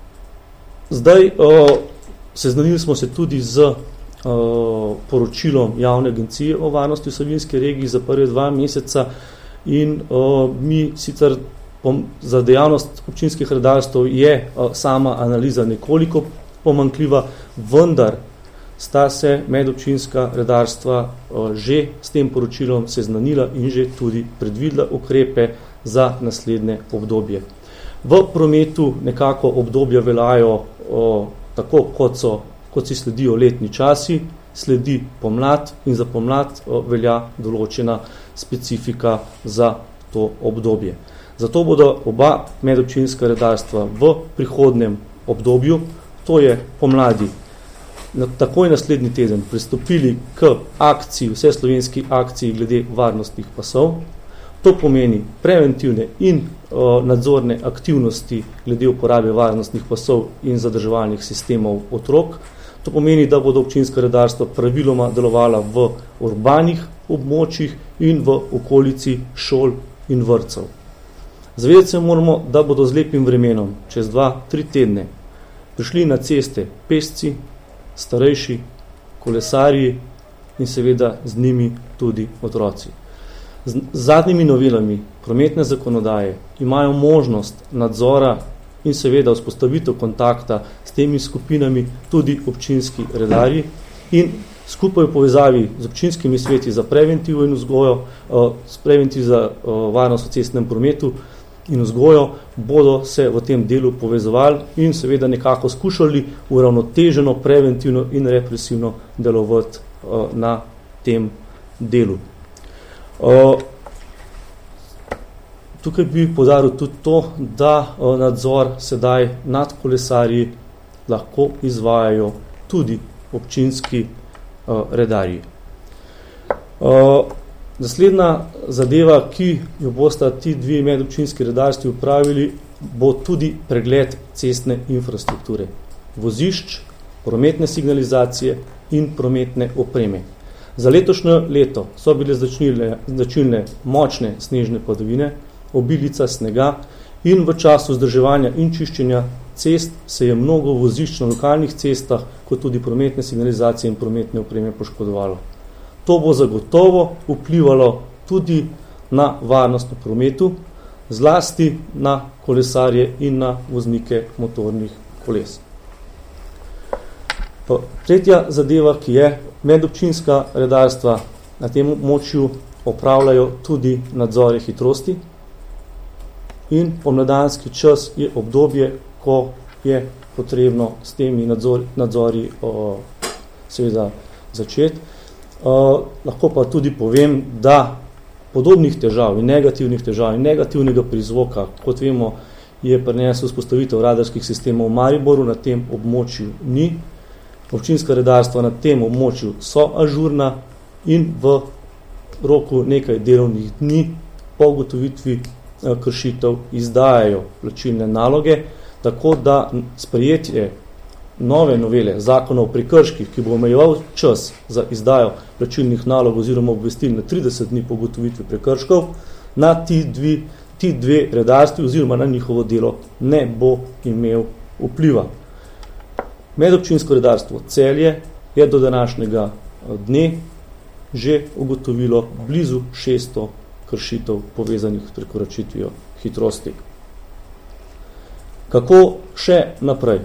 zdaj, uh, seznanili smo se tudi z poročilom javne agencije o varnosti v Savinjski regiji za prve dva meseca in uh, mi sicer pom, za dejavnost občinskih redarstv je uh, sama analiza nekoliko pomanjkljiva, vendar sta se medobčinska redarstva uh, že s tem poročilom seznanila in že tudi predvidela ukrepe za naslednje obdobje. V prometu nekako obdobja veljajo uh, tako, kot so kot si sledijo letni časi, sledi pomlad in za pomlad velja določena specifika za to obdobje. Zato bodo oba medobčinska redarstva v prihodnem obdobju, to je pomladi, takoj naslednji teden pristopili k akciji, vseslovenski akciji glede varnostnih pasov. To pomeni preventivne in o, nadzorne aktivnosti glede uporabe varnostnih pasov in zadrževalnih sistemov otrok. To pomeni, da bodo občinska redarstva praviloma delovala v urbanih območjih in v okolici šol in vrtcev. Zavedati se moramo, da bodo z lepim vremenom čez dva, tri tedne prišli na ceste pešci, starejši, kolesarji in seveda z njimi tudi otroci. Z zadnjimi novelami prometne zakonodaje imajo možnost nadzora in seveda vzpostavitev kontakta s temi skupinami tudi občinski redarji in skupaj v povezavi z občinskimi sveti za preventivo in vzgojo, s preventivo za varnost v cestnem prometu in vzgojo, bodo se v tem delu povezovali in seveda nekako skušali uravnoteženo, preventivno in represivno delovati na tem delu. Tukaj bi poudaril tudi to, da nadzor sedaj nad kolesarji lahko izvajajo tudi občinski redarji. Naslednja zadeva, ki jo bosta ti dve medobčinski redarstvi upravili, bo tudi pregled cestne infrastrukture, vozišč, prometne signalizacije in prometne opreme. Za letošnje leto so bile značilne močne snežne padavine, obilica snega in v času vzdrževanja in čiščenja cest se je mnogo vozišč na lokalnih cestah, kot tudi prometne signalizacije in prometne opreme poškodovalo. To bo zagotovo vplivalo tudi na varnost v prometu, zlasti na kolesarje in na voznike motornih koles. Tretja zadeva, ki je medobčinska redarstva na tem območju opravljajo tudi nadzore hitrosti, in pomladanski čas je obdobje, ko je potrebno s temi nadzori, nadzori o, seveda začeti. O, lahko pa tudi povem, da podobnih težav in negativnih težav in negativnega prizvoka, kot vemo, je prinesel vzpostavitev radarskih sistemov v Mariboru, na tem območju ni. Občinska redarstva na tem območju so ažurna in v roku nekaj delovnih dni po ugotovitvi kršitev izdajajo plačilne naloge, tako da sprejetje nove novele zakona o prekrških, ki bo omejeval čas za izdajo plačilnih nalog oziroma obvestil na trideset dni po ugotovitvi prekrškov, na ti dve, ti dve redarstvi oziroma na njihovo delo ne bo imel vpliva. Medobčinsko redarstvo Celje je do današnjega dne že ugotovilo blizu šeststo kršitev povezanih s prekoračitvijo hitrosti. Kako še naprej?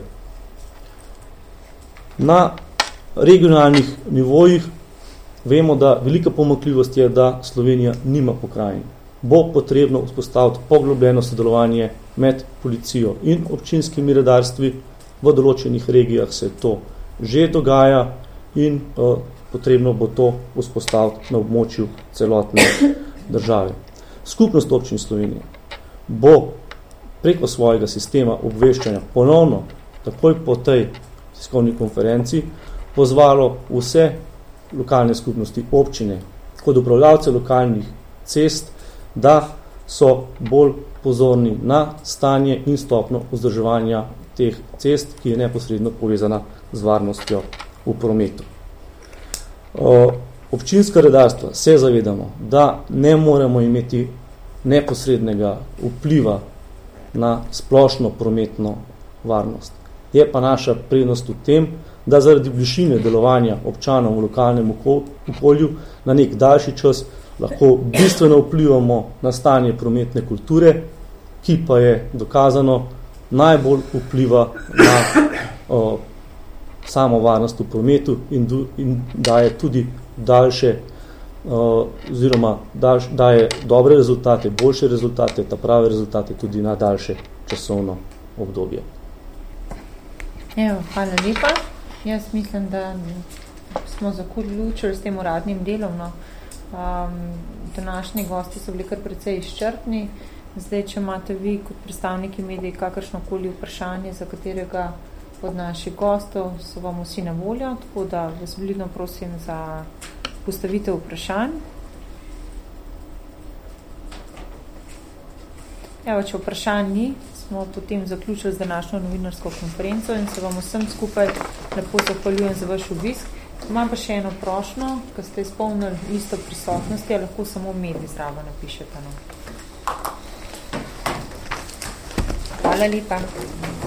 Na regionalnih nivojih vemo, da velika pomanjkljivost je, da Slovenija nima pokrajin. Bo potrebno vzpostaviti poglobljeno sodelovanje med policijo in občinskimi redarstvi. V določenih regijah se to že dogaja in uh, potrebno bo to vzpostaviti na območju celotne države. Skupnost občin Slovenije bo preko svojega sistema obveščanja ponovno, takoj po tej tiskovni konferenci, pozvalo vse lokalne skupnosti občine kot upravljavce lokalnih cest, da so bolj pozorni na stanje in stopno vzdrževanja teh cest, ki je neposredno povezana z varnostjo v prometu. Občinska redarstva se zavedamo, da ne moremo imeti neposrednega vpliva na splošno prometno varnost. Je pa naša prednost v tem, da zaradi bližine delovanja občanov v lokalnem okolju na nek daljši čas lahko bistveno vplivamo na stanje prometne kulture, ki pa je dokazano najbolj vpliva na o, samo varnost v prometu in, du, in daje tudi daljše o, oziroma daljš, daje dobre rezultate, boljše rezultate, ta prave rezultate tudi na daljše časovno obdobje. Evo, hvala lepa. Jaz mislim, da smo zaključili s tem uradnim delom. No. Um, današnji gosti so bili kar precej izčrpni. Zdaj, če imate vi kot predstavniki medij kakršnokoli vprašanje, za katerega od naših gostov, so vam vsi na voljo, tako da vas vljudno prosim za postavitev vprašanj. Evo, če vprašanj ni, smo potem zaključili z današnjo novinarsko konferenco in se vam vsem skupaj lepo zahvaljujem za vaš obisk. Imam pa še eno prošnjo, ko ste izpolnili listo prisotnosti, a lahko samo medij zraven napišete. No. Hvala lepa.